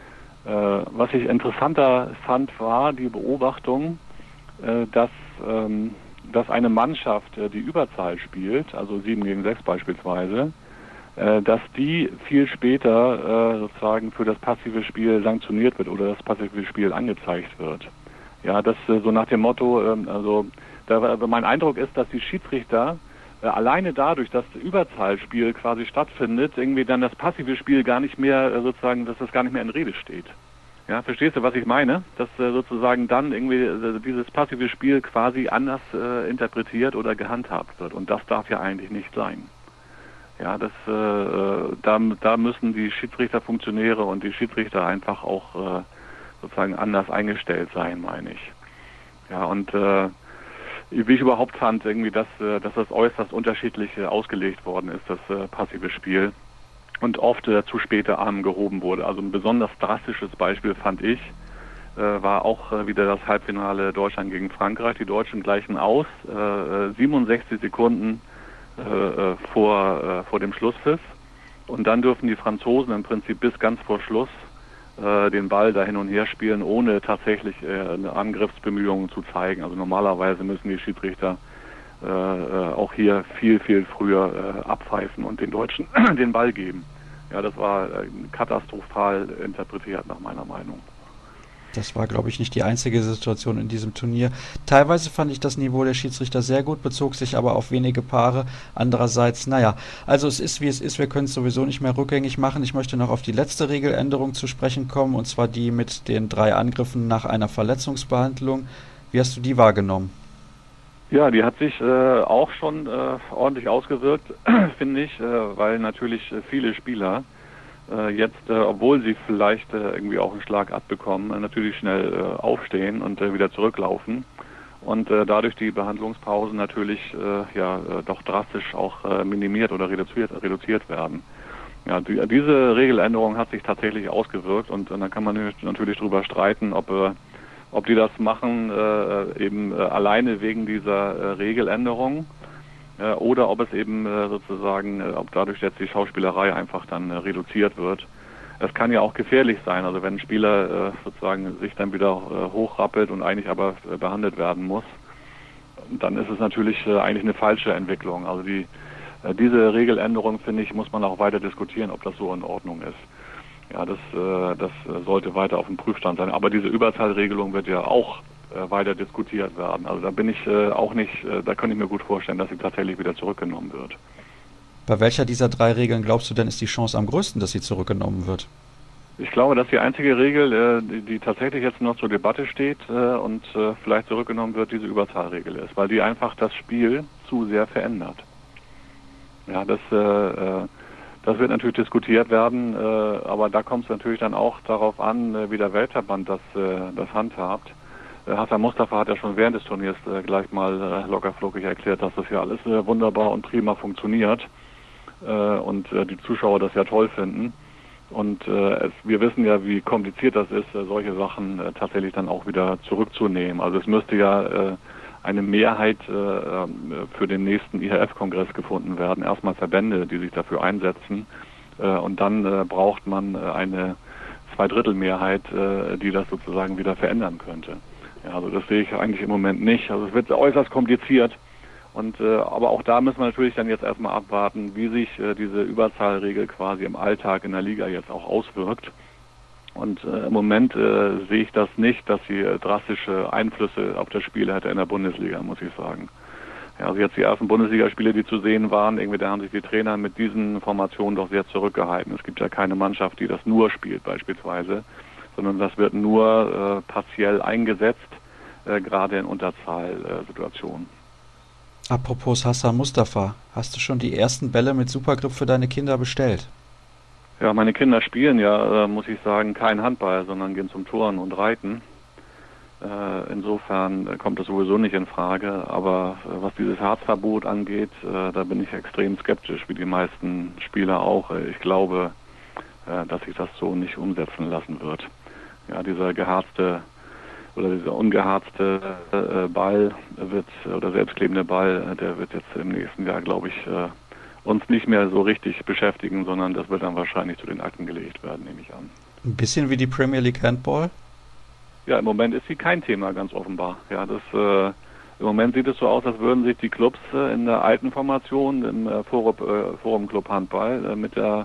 Was ich interessanter fand, war die Beobachtung, dass eine Mannschaft, die Überzahl spielt, also 7 gegen 6 beispielsweise, dass die viel später sozusagen für das passive Spiel sanktioniert wird oder das passive Spiel angezeigt wird. Ja, das so nach dem Motto, mein Eindruck ist, dass die Schiedsrichter alleine dadurch, dass das Überzahlspiel quasi stattfindet, irgendwie dann das passive Spiel gar nicht mehr sozusagen, dass das gar nicht mehr in Rede steht. Ja, verstehst du, was ich meine? Dass sozusagen dann irgendwie dieses passive Spiel quasi anders interpretiert oder gehandhabt wird. Und das darf ja eigentlich nicht sein. Ja, da müssen die Schiedsrichterfunktionäre und die Schiedsrichter einfach auch sozusagen anders eingestellt sein, meine ich. Ja, und wie ich überhaupt fand, irgendwie, dass das äußerst unterschiedlich ausgelegt worden ist, das passive Spiel. Und oft zu späte Arm gehoben wurde. Also ein besonders drastisches Beispiel fand ich, war auch wieder das Halbfinale Deutschland gegen Frankreich. Die Deutschen gleichen aus, 67 Sekunden vor dem Schlusspfiff. Und dann dürfen die Franzosen im Prinzip bis ganz vor Schluss den Ball da hin und her spielen, ohne tatsächlich Angriffsbemühungen zu zeigen. Also normalerweise müssen die Schiedsrichter auch hier viel, viel früher abpfeifen und den Deutschen den Ball geben. Ja, das war katastrophal interpretiert nach meiner Meinung. Das war, glaube ich, nicht die einzige Situation in diesem Turnier. Teilweise fand ich das Niveau der Schiedsrichter sehr gut, bezog sich aber auf wenige Paare. Andererseits, naja, also es ist, wie es ist. Wir können es sowieso nicht mehr rückgängig machen. Ich möchte noch auf die letzte Regeländerung zu sprechen kommen, und zwar die mit den 3 Angriffen nach einer Verletzungsbehandlung. Wie hast du die wahrgenommen? Ja, die hat sich auch schon ordentlich ausgewirkt, finde ich, weil natürlich viele Spieler jetzt, obwohl sie vielleicht irgendwie auch einen Schlag abbekommen, natürlich schnell aufstehen und wieder zurücklaufen und dadurch die Behandlungspausen natürlich doch drastisch auch minimiert oder reduziert werden. Ja, diese Regeländerung hat sich tatsächlich ausgewirkt, und dann kann man natürlich darüber streiten, ob die das machen alleine wegen dieser Regeländerung. Oder ob es eben ob dadurch jetzt die Schauspielerei einfach dann reduziert wird. Es kann ja auch gefährlich sein, also wenn ein Spieler sich dann wieder hochrappelt und eigentlich aber behandelt werden muss, dann ist es natürlich eigentlich eine falsche Entwicklung. Also diese Regeländerung, finde ich, muss man auch weiter diskutieren, ob das so in Ordnung ist. Ja, das sollte weiter auf dem Prüfstand sein. Aber diese Überzahlregelung wird ja auch weiter diskutiert werden. Also da bin ich auch nicht, da kann ich mir gut vorstellen, dass sie tatsächlich wieder zurückgenommen wird. Bei welcher dieser 3 Regeln glaubst du denn, ist die Chance am größten, dass sie zurückgenommen wird? Ich glaube, dass die einzige Regel, die tatsächlich jetzt noch zur Debatte steht und vielleicht zurückgenommen wird, diese Überzahlregel ist, weil die einfach das Spiel zu sehr verändert. Ja, das wird natürlich diskutiert werden, aber da kommt es natürlich dann auch darauf an, wie der Weltverband das handhabt. Hassan Mustafa hat ja schon während des Turniers gleich mal lockerflockig erklärt, dass das ja alles wunderbar und prima funktioniert und die Zuschauer das ja toll finden. Und wir wissen ja, wie kompliziert das ist, solche Sachen tatsächlich dann auch wieder zurückzunehmen. Also es müsste ja eine Mehrheit für den nächsten IHF-Kongress gefunden werden. Erstmal Verbände, die sich dafür einsetzen, und dann braucht man eine Zweidrittelmehrheit, die das sozusagen wieder verändern könnte. Ja, also das sehe ich eigentlich im Moment nicht. Also es wird äußerst kompliziert, und aber auch da müssen wir natürlich dann jetzt erstmal abwarten, wie sich diese Überzahlregel quasi im Alltag in der Liga jetzt auch auswirkt. Und im Moment sehe ich das nicht, dass sie drastische Einflüsse auf das Spiel hätte in der Bundesliga, muss ich sagen. Ja, also jetzt die ersten Bundesligaspiele, die zu sehen waren, irgendwie da haben sich die Trainer mit diesen Formationen doch sehr zurückgehalten. Es gibt ja keine Mannschaft, die das nur spielt beispielsweise, sondern das wird nur partiell eingesetzt, gerade in Unterzahlsituationen. Apropos Hassan Mustafa, hast du schon die ersten Bälle mit Supergrip für deine Kinder bestellt? Ja, meine Kinder spielen ja, muss ich sagen, kein Handball, sondern gehen zum Turnen und Reiten. Insofern kommt das sowieso nicht in Frage. Aber was dieses Harzverbot angeht, da bin ich extrem skeptisch, wie die meisten Spieler auch. Ich glaube, dass sich das so nicht umsetzen lassen wird. Ja, dieser geharzte oder dieser ungeharzte Ball oder selbstklebende Ball, der wird jetzt im nächsten Jahr, glaube ich, uns nicht mehr so richtig beschäftigen, sondern das wird dann wahrscheinlich zu den Akten gelegt werden, nehme ich an. Ein bisschen wie die Premier League Handball? Ja, im Moment ist sie kein Thema, ganz offenbar. Ja, im Moment sieht es so aus, als würden sich die Clubs in der alten Formation, im Forum Club Handball, mit der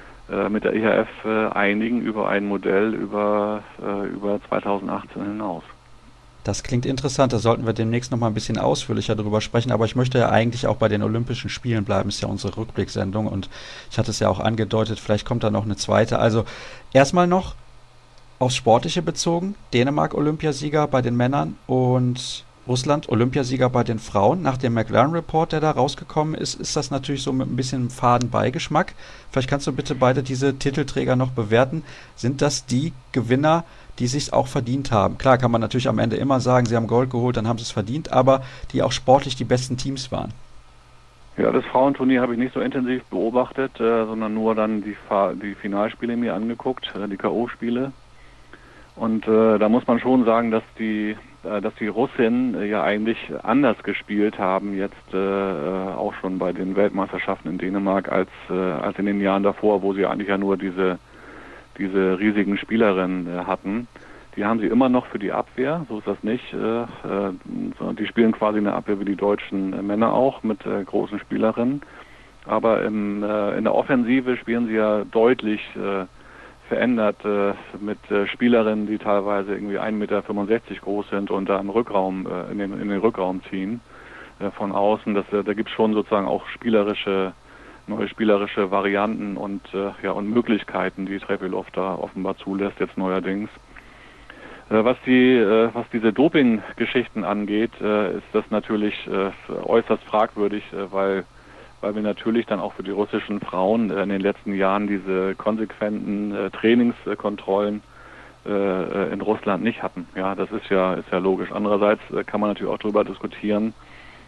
IHF einigen über ein Modell über 2018 hinaus. Das klingt interessant, da sollten wir demnächst noch mal ein bisschen ausführlicher drüber sprechen, aber ich möchte ja eigentlich auch bei den Olympischen Spielen bleiben, ist ja unsere Rückblicksendung, und ich hatte es ja auch angedeutet, vielleicht kommt da noch eine zweite. Also erstmal noch aufs Sportliche bezogen, Dänemark Olympiasieger bei den Männern und Russland Olympiasieger bei den Frauen. Nach dem McLaren-Report, der da rausgekommen ist, ist das natürlich so mit ein bisschen faden Beigeschmack. Vielleicht kannst du bitte beide diese Titelträger noch bewerten. Sind das die Gewinner, die sich auch verdient haben? Klar kann man natürlich am Ende immer sagen, sie haben Gold geholt, dann haben sie es verdient, aber die auch sportlich die besten Teams waren. Ja, das Frauenturnier habe ich nicht so intensiv beobachtet, sondern nur dann die Finalspiele mir angeguckt, die K.O.-Spiele. Und da muss man schon sagen, dass die Russinnen ja eigentlich anders gespielt haben, jetzt auch schon bei den Weltmeisterschaften in Dänemark, als in den Jahren davor, wo sie eigentlich ja nur diese riesigen Spielerinnen hatten. Die haben sie immer noch für die Abwehr, so ist das nicht. Sondern die spielen quasi eine Abwehr wie die deutschen Männer auch, mit großen Spielerinnen. Aber in der Offensive spielen sie ja deutlich verändert mit Spielerinnen, die teilweise irgendwie 1,65 Meter groß sind und da im Rückraum, in den Rückraum ziehen von außen. Da gibt es schon sozusagen auch neue spielerische Varianten und Möglichkeiten, die Trefilov da offenbar zulässt, jetzt neuerdings. Was diese Doping-Geschichten angeht, ist das natürlich äußerst fragwürdig, weil wir natürlich dann auch für die russischen Frauen in den letzten Jahren diese konsequenten Trainingskontrollen in Russland nicht hatten. Ja, das ist ja logisch. Andererseits kann man natürlich auch darüber diskutieren,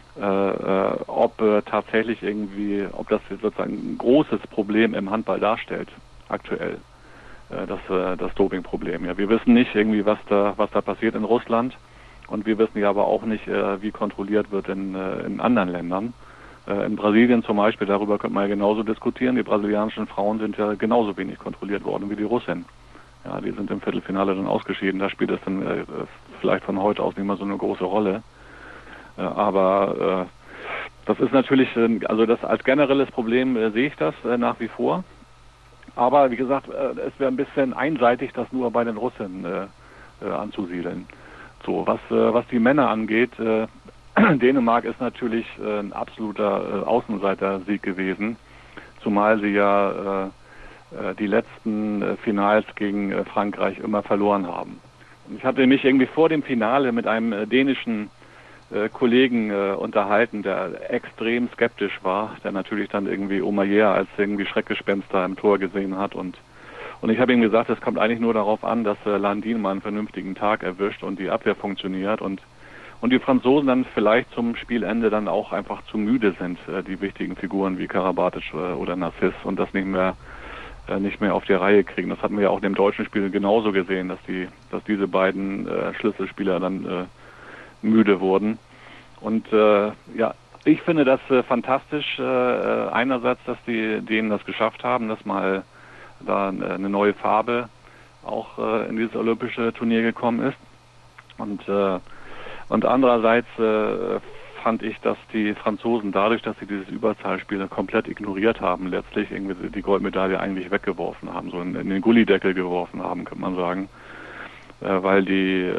ob das sozusagen ein großes Problem im Handball darstellt, aktuell, das Dopingproblem. Ja, wir wissen nicht irgendwie, was da passiert in Russland, und wir wissen ja aber auch nicht, wie kontrolliert wird in anderen Ländern. In Brasilien zum Beispiel, darüber könnte man ja genauso diskutieren. Die brasilianischen Frauen sind ja genauso wenig kontrolliert worden wie die Russinnen. Ja, die sind im Viertelfinale dann ausgeschieden. Da spielt es dann vielleicht von heute aus nicht mehr so eine große Rolle. Aber das ist natürlich, also das als generelles Problem sehe ich das nach wie vor. Aber wie gesagt, es wäre ein bisschen einseitig, das nur bei den Russen anzusiedeln. So, was die Männer angeht, Dänemark ist natürlich ein absoluter Außenseiter-Sieg gewesen, zumal sie ja die letzten Finals gegen Frankreich immer verloren haben. Und ich hatte mich irgendwie vor dem Finale mit einem dänischen Kollegen unterhalten, der extrem skeptisch war, der natürlich dann irgendwie Omayer als irgendwie Schreckgespenster im Tor gesehen hat, und ich habe ihm gesagt, es kommt eigentlich nur darauf an, dass Landin mal einen vernünftigen Tag erwischt und die Abwehr funktioniert und die Franzosen dann vielleicht zum Spielende dann auch einfach zu müde sind, die wichtigen Figuren wie Karabatic oder Narciss, und das nicht mehr auf die Reihe kriegen. Das hatten wir ja auch in dem deutschen Spiel genauso gesehen, dass diese beiden Schlüsselspieler dann müde wurden. Und ich finde das fantastisch, einerseits, dass die Dänen das geschafft haben, dass mal da eine neue Farbe auch in dieses olympische Turnier gekommen ist. Und andererseits fand ich, dass die Franzosen dadurch, dass sie dieses Überzahlspiel komplett ignoriert haben, letztlich irgendwie die Goldmedaille eigentlich weggeworfen haben, so in den Gullideckel geworfen haben, könnte man sagen, weil die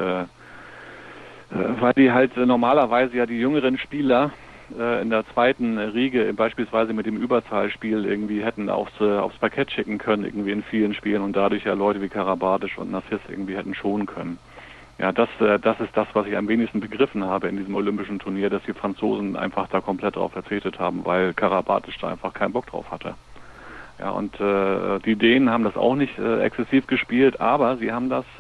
halt normalerweise ja die jüngeren Spieler in der zweiten Riege beispielsweise mit dem Überzahlspiel irgendwie hätten aufs Parkett schicken können, irgendwie in vielen Spielen, und dadurch ja Leute wie Karabatic und Narciss irgendwie hätten schonen können. Ja, das ist das, was ich am wenigsten begriffen habe in diesem olympischen Turnier, dass die Franzosen einfach da komplett drauf verzichtet haben, weil Karabatic da einfach keinen Bock drauf hatte. Ja, und die Dänen haben das auch nicht exzessiv gespielt, aber sie haben das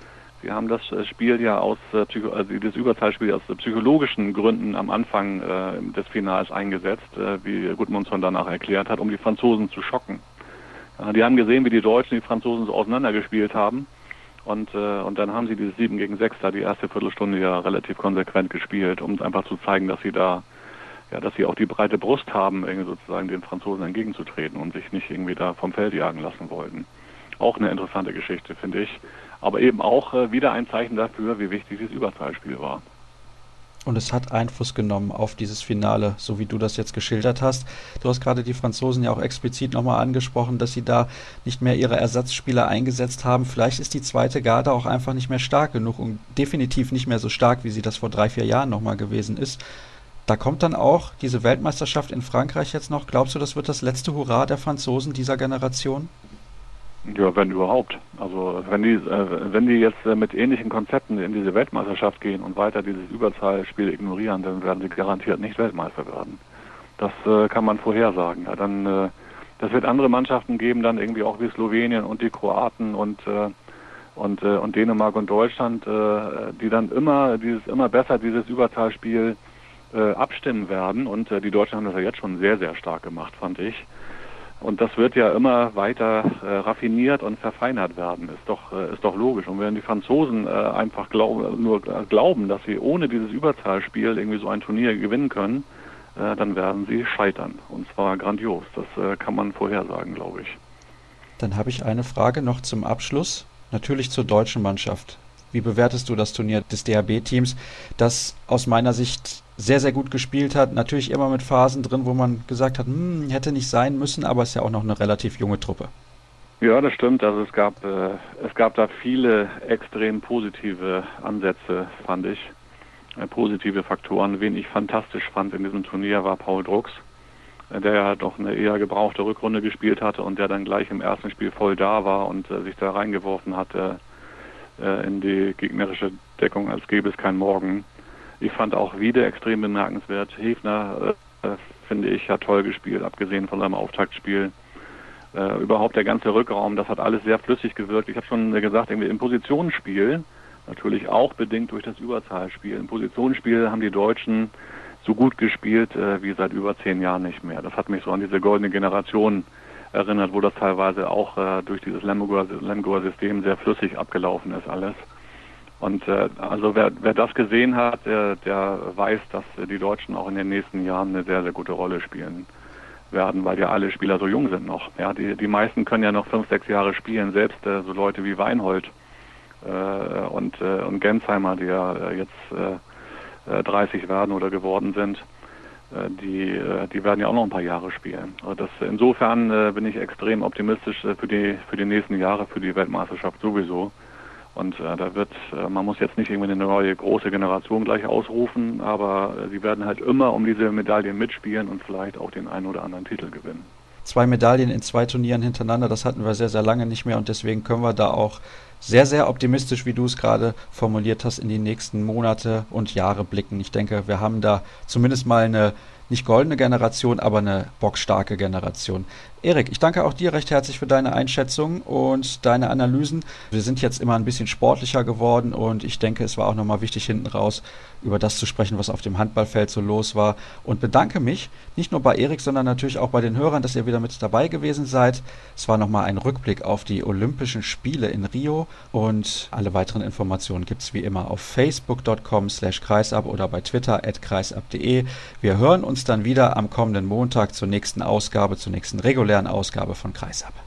Spiel ja das Überzahlspiel aus psychologischen Gründen am Anfang des Finals eingesetzt, wie Gudmundsson danach erklärt hat, um die Franzosen zu schocken. Ja, die haben gesehen, wie die Deutschen die Franzosen so auseinandergespielt haben. Und dann haben sie dieses 7-gegen-6 da die erste Viertelstunde ja relativ konsequent gespielt, um einfach zu zeigen, dass sie auch die breite Brust haben, irgendwie sozusagen den Franzosen entgegenzutreten und sich nicht irgendwie da vom Feld jagen lassen wollten. Auch eine interessante Geschichte, finde ich. Aber eben auch wieder ein Zeichen dafür, wie wichtig dieses Überzahlspiel war. Und es hat Einfluss genommen auf dieses Finale, so wie du das jetzt geschildert hast. Du hast gerade die Franzosen ja auch explizit nochmal angesprochen, dass sie da nicht mehr ihre Ersatzspieler eingesetzt haben. Vielleicht ist die zweite Garde auch einfach nicht mehr stark genug und definitiv nicht mehr so stark, wie sie das vor 3-4 Jahren nochmal gewesen ist. Da kommt dann auch diese Weltmeisterschaft in Frankreich jetzt noch. Glaubst du, das wird das letzte Hurra der Franzosen dieser Generation? Ja, wenn überhaupt. Also wenn die jetzt mit ähnlichen Konzepten in diese Weltmeisterschaft gehen und weiter dieses Überzahlspiel ignorieren, dann werden sie garantiert nicht Weltmeister werden. Das kann man vorhersagen. Ja, dann das wird andere Mannschaften geben, dann irgendwie auch wie Slowenien und die Kroaten und Dänemark und Deutschland, die dann immer besser dieses Überzahlspiel abstimmen werden. Und die Deutschen haben das ja jetzt schon sehr, sehr stark gemacht, fand ich. Und das wird ja immer weiter raffiniert und verfeinert werden, ist doch logisch. Und wenn die Franzosen einfach glauben, dass sie ohne dieses Überzahlspiel irgendwie so ein Turnier gewinnen können, dann werden sie scheitern. Und zwar grandios. Das kann man vorhersagen, glaube ich. Dann habe ich eine Frage noch zum Abschluss. Natürlich zur deutschen Mannschaft. Wie bewertest du das Turnier des DHB-Teams, das aus meiner Sicht sehr, sehr gut gespielt hat? Natürlich immer mit Phasen drin, wo man gesagt hat, hätte nicht sein müssen, aber es ist ja auch noch eine relativ junge Truppe. Ja, das stimmt. Also es gab da viele extrem positive Ansätze, fand ich. Positive Faktoren. Wen ich fantastisch fand in diesem Turnier war Paul Drucks, der ja doch eine eher gebrauchte Rückrunde gespielt hatte und der dann gleich im ersten Spiel voll da war und sich da reingeworfen hatte in die gegnerische Deckung, als gäbe es kein Morgen. Ich fand auch wieder extrem bemerkenswert. Hefner, finde ich, hat toll gespielt, abgesehen von seinem Auftaktspiel. Überhaupt der ganze Rückraum, das hat alles sehr flüssig gewirkt. Ich habe schon gesagt, irgendwie im Positionsspiel, natürlich auch bedingt durch das Überzahlspiel. Im Positionsspiel haben die Deutschen so gut gespielt wie seit über 10 Jahren nicht mehr. Das hat mich so an diese goldene Generation erinnert, wo das teilweise auch durch dieses Lemgoer-System sehr flüssig abgelaufen ist alles. Und also wer das gesehen hat, der weiß, dass die Deutschen auch in den nächsten Jahren eine sehr, sehr gute Rolle spielen werden, weil ja alle Spieler so jung sind noch. Ja, die meisten können ja noch 5, 6 Jahre spielen, selbst so Leute wie Weinhold und Gensheimer, die ja jetzt 30 werden oder geworden sind, die werden ja auch noch ein paar Jahre spielen. Also insofern bin ich extrem optimistisch für die nächsten Jahre, für die Weltmeisterschaft sowieso. Und man muss jetzt nicht irgendwie eine neue große Generation gleich ausrufen, aber sie werden halt immer um diese Medaillen mitspielen und vielleicht auch den einen oder anderen Titel gewinnen. 2 Medaillen in 2 Turnieren hintereinander, das hatten wir sehr, sehr lange nicht mehr und deswegen können wir da auch sehr, sehr optimistisch, wie du es gerade formuliert hast, in die nächsten Monate und Jahre blicken. Ich denke, wir haben da zumindest mal eine nicht goldene Generation, aber eine bockstarke Generation. Erik, ich danke auch dir recht herzlich für deine Einschätzung und deine Analysen. Wir sind jetzt immer ein bisschen sportlicher geworden und ich denke, es war auch nochmal wichtig, hinten raus über das zu sprechen, was auf dem Handballfeld so los war. Und bedanke mich nicht nur bei Erik, sondern natürlich auch bei den Hörern, dass ihr wieder mit dabei gewesen seid. Es war nochmal ein Rückblick auf die Olympischen Spiele in Rio und alle weiteren Informationen gibt es wie immer auf facebook.com/kreisab oder bei Twitter @kreisab.de. Wir hören uns dann wieder am kommenden Montag zur nächsten Ausgabe, zur nächsten regulären Ausgabe von Kreisab.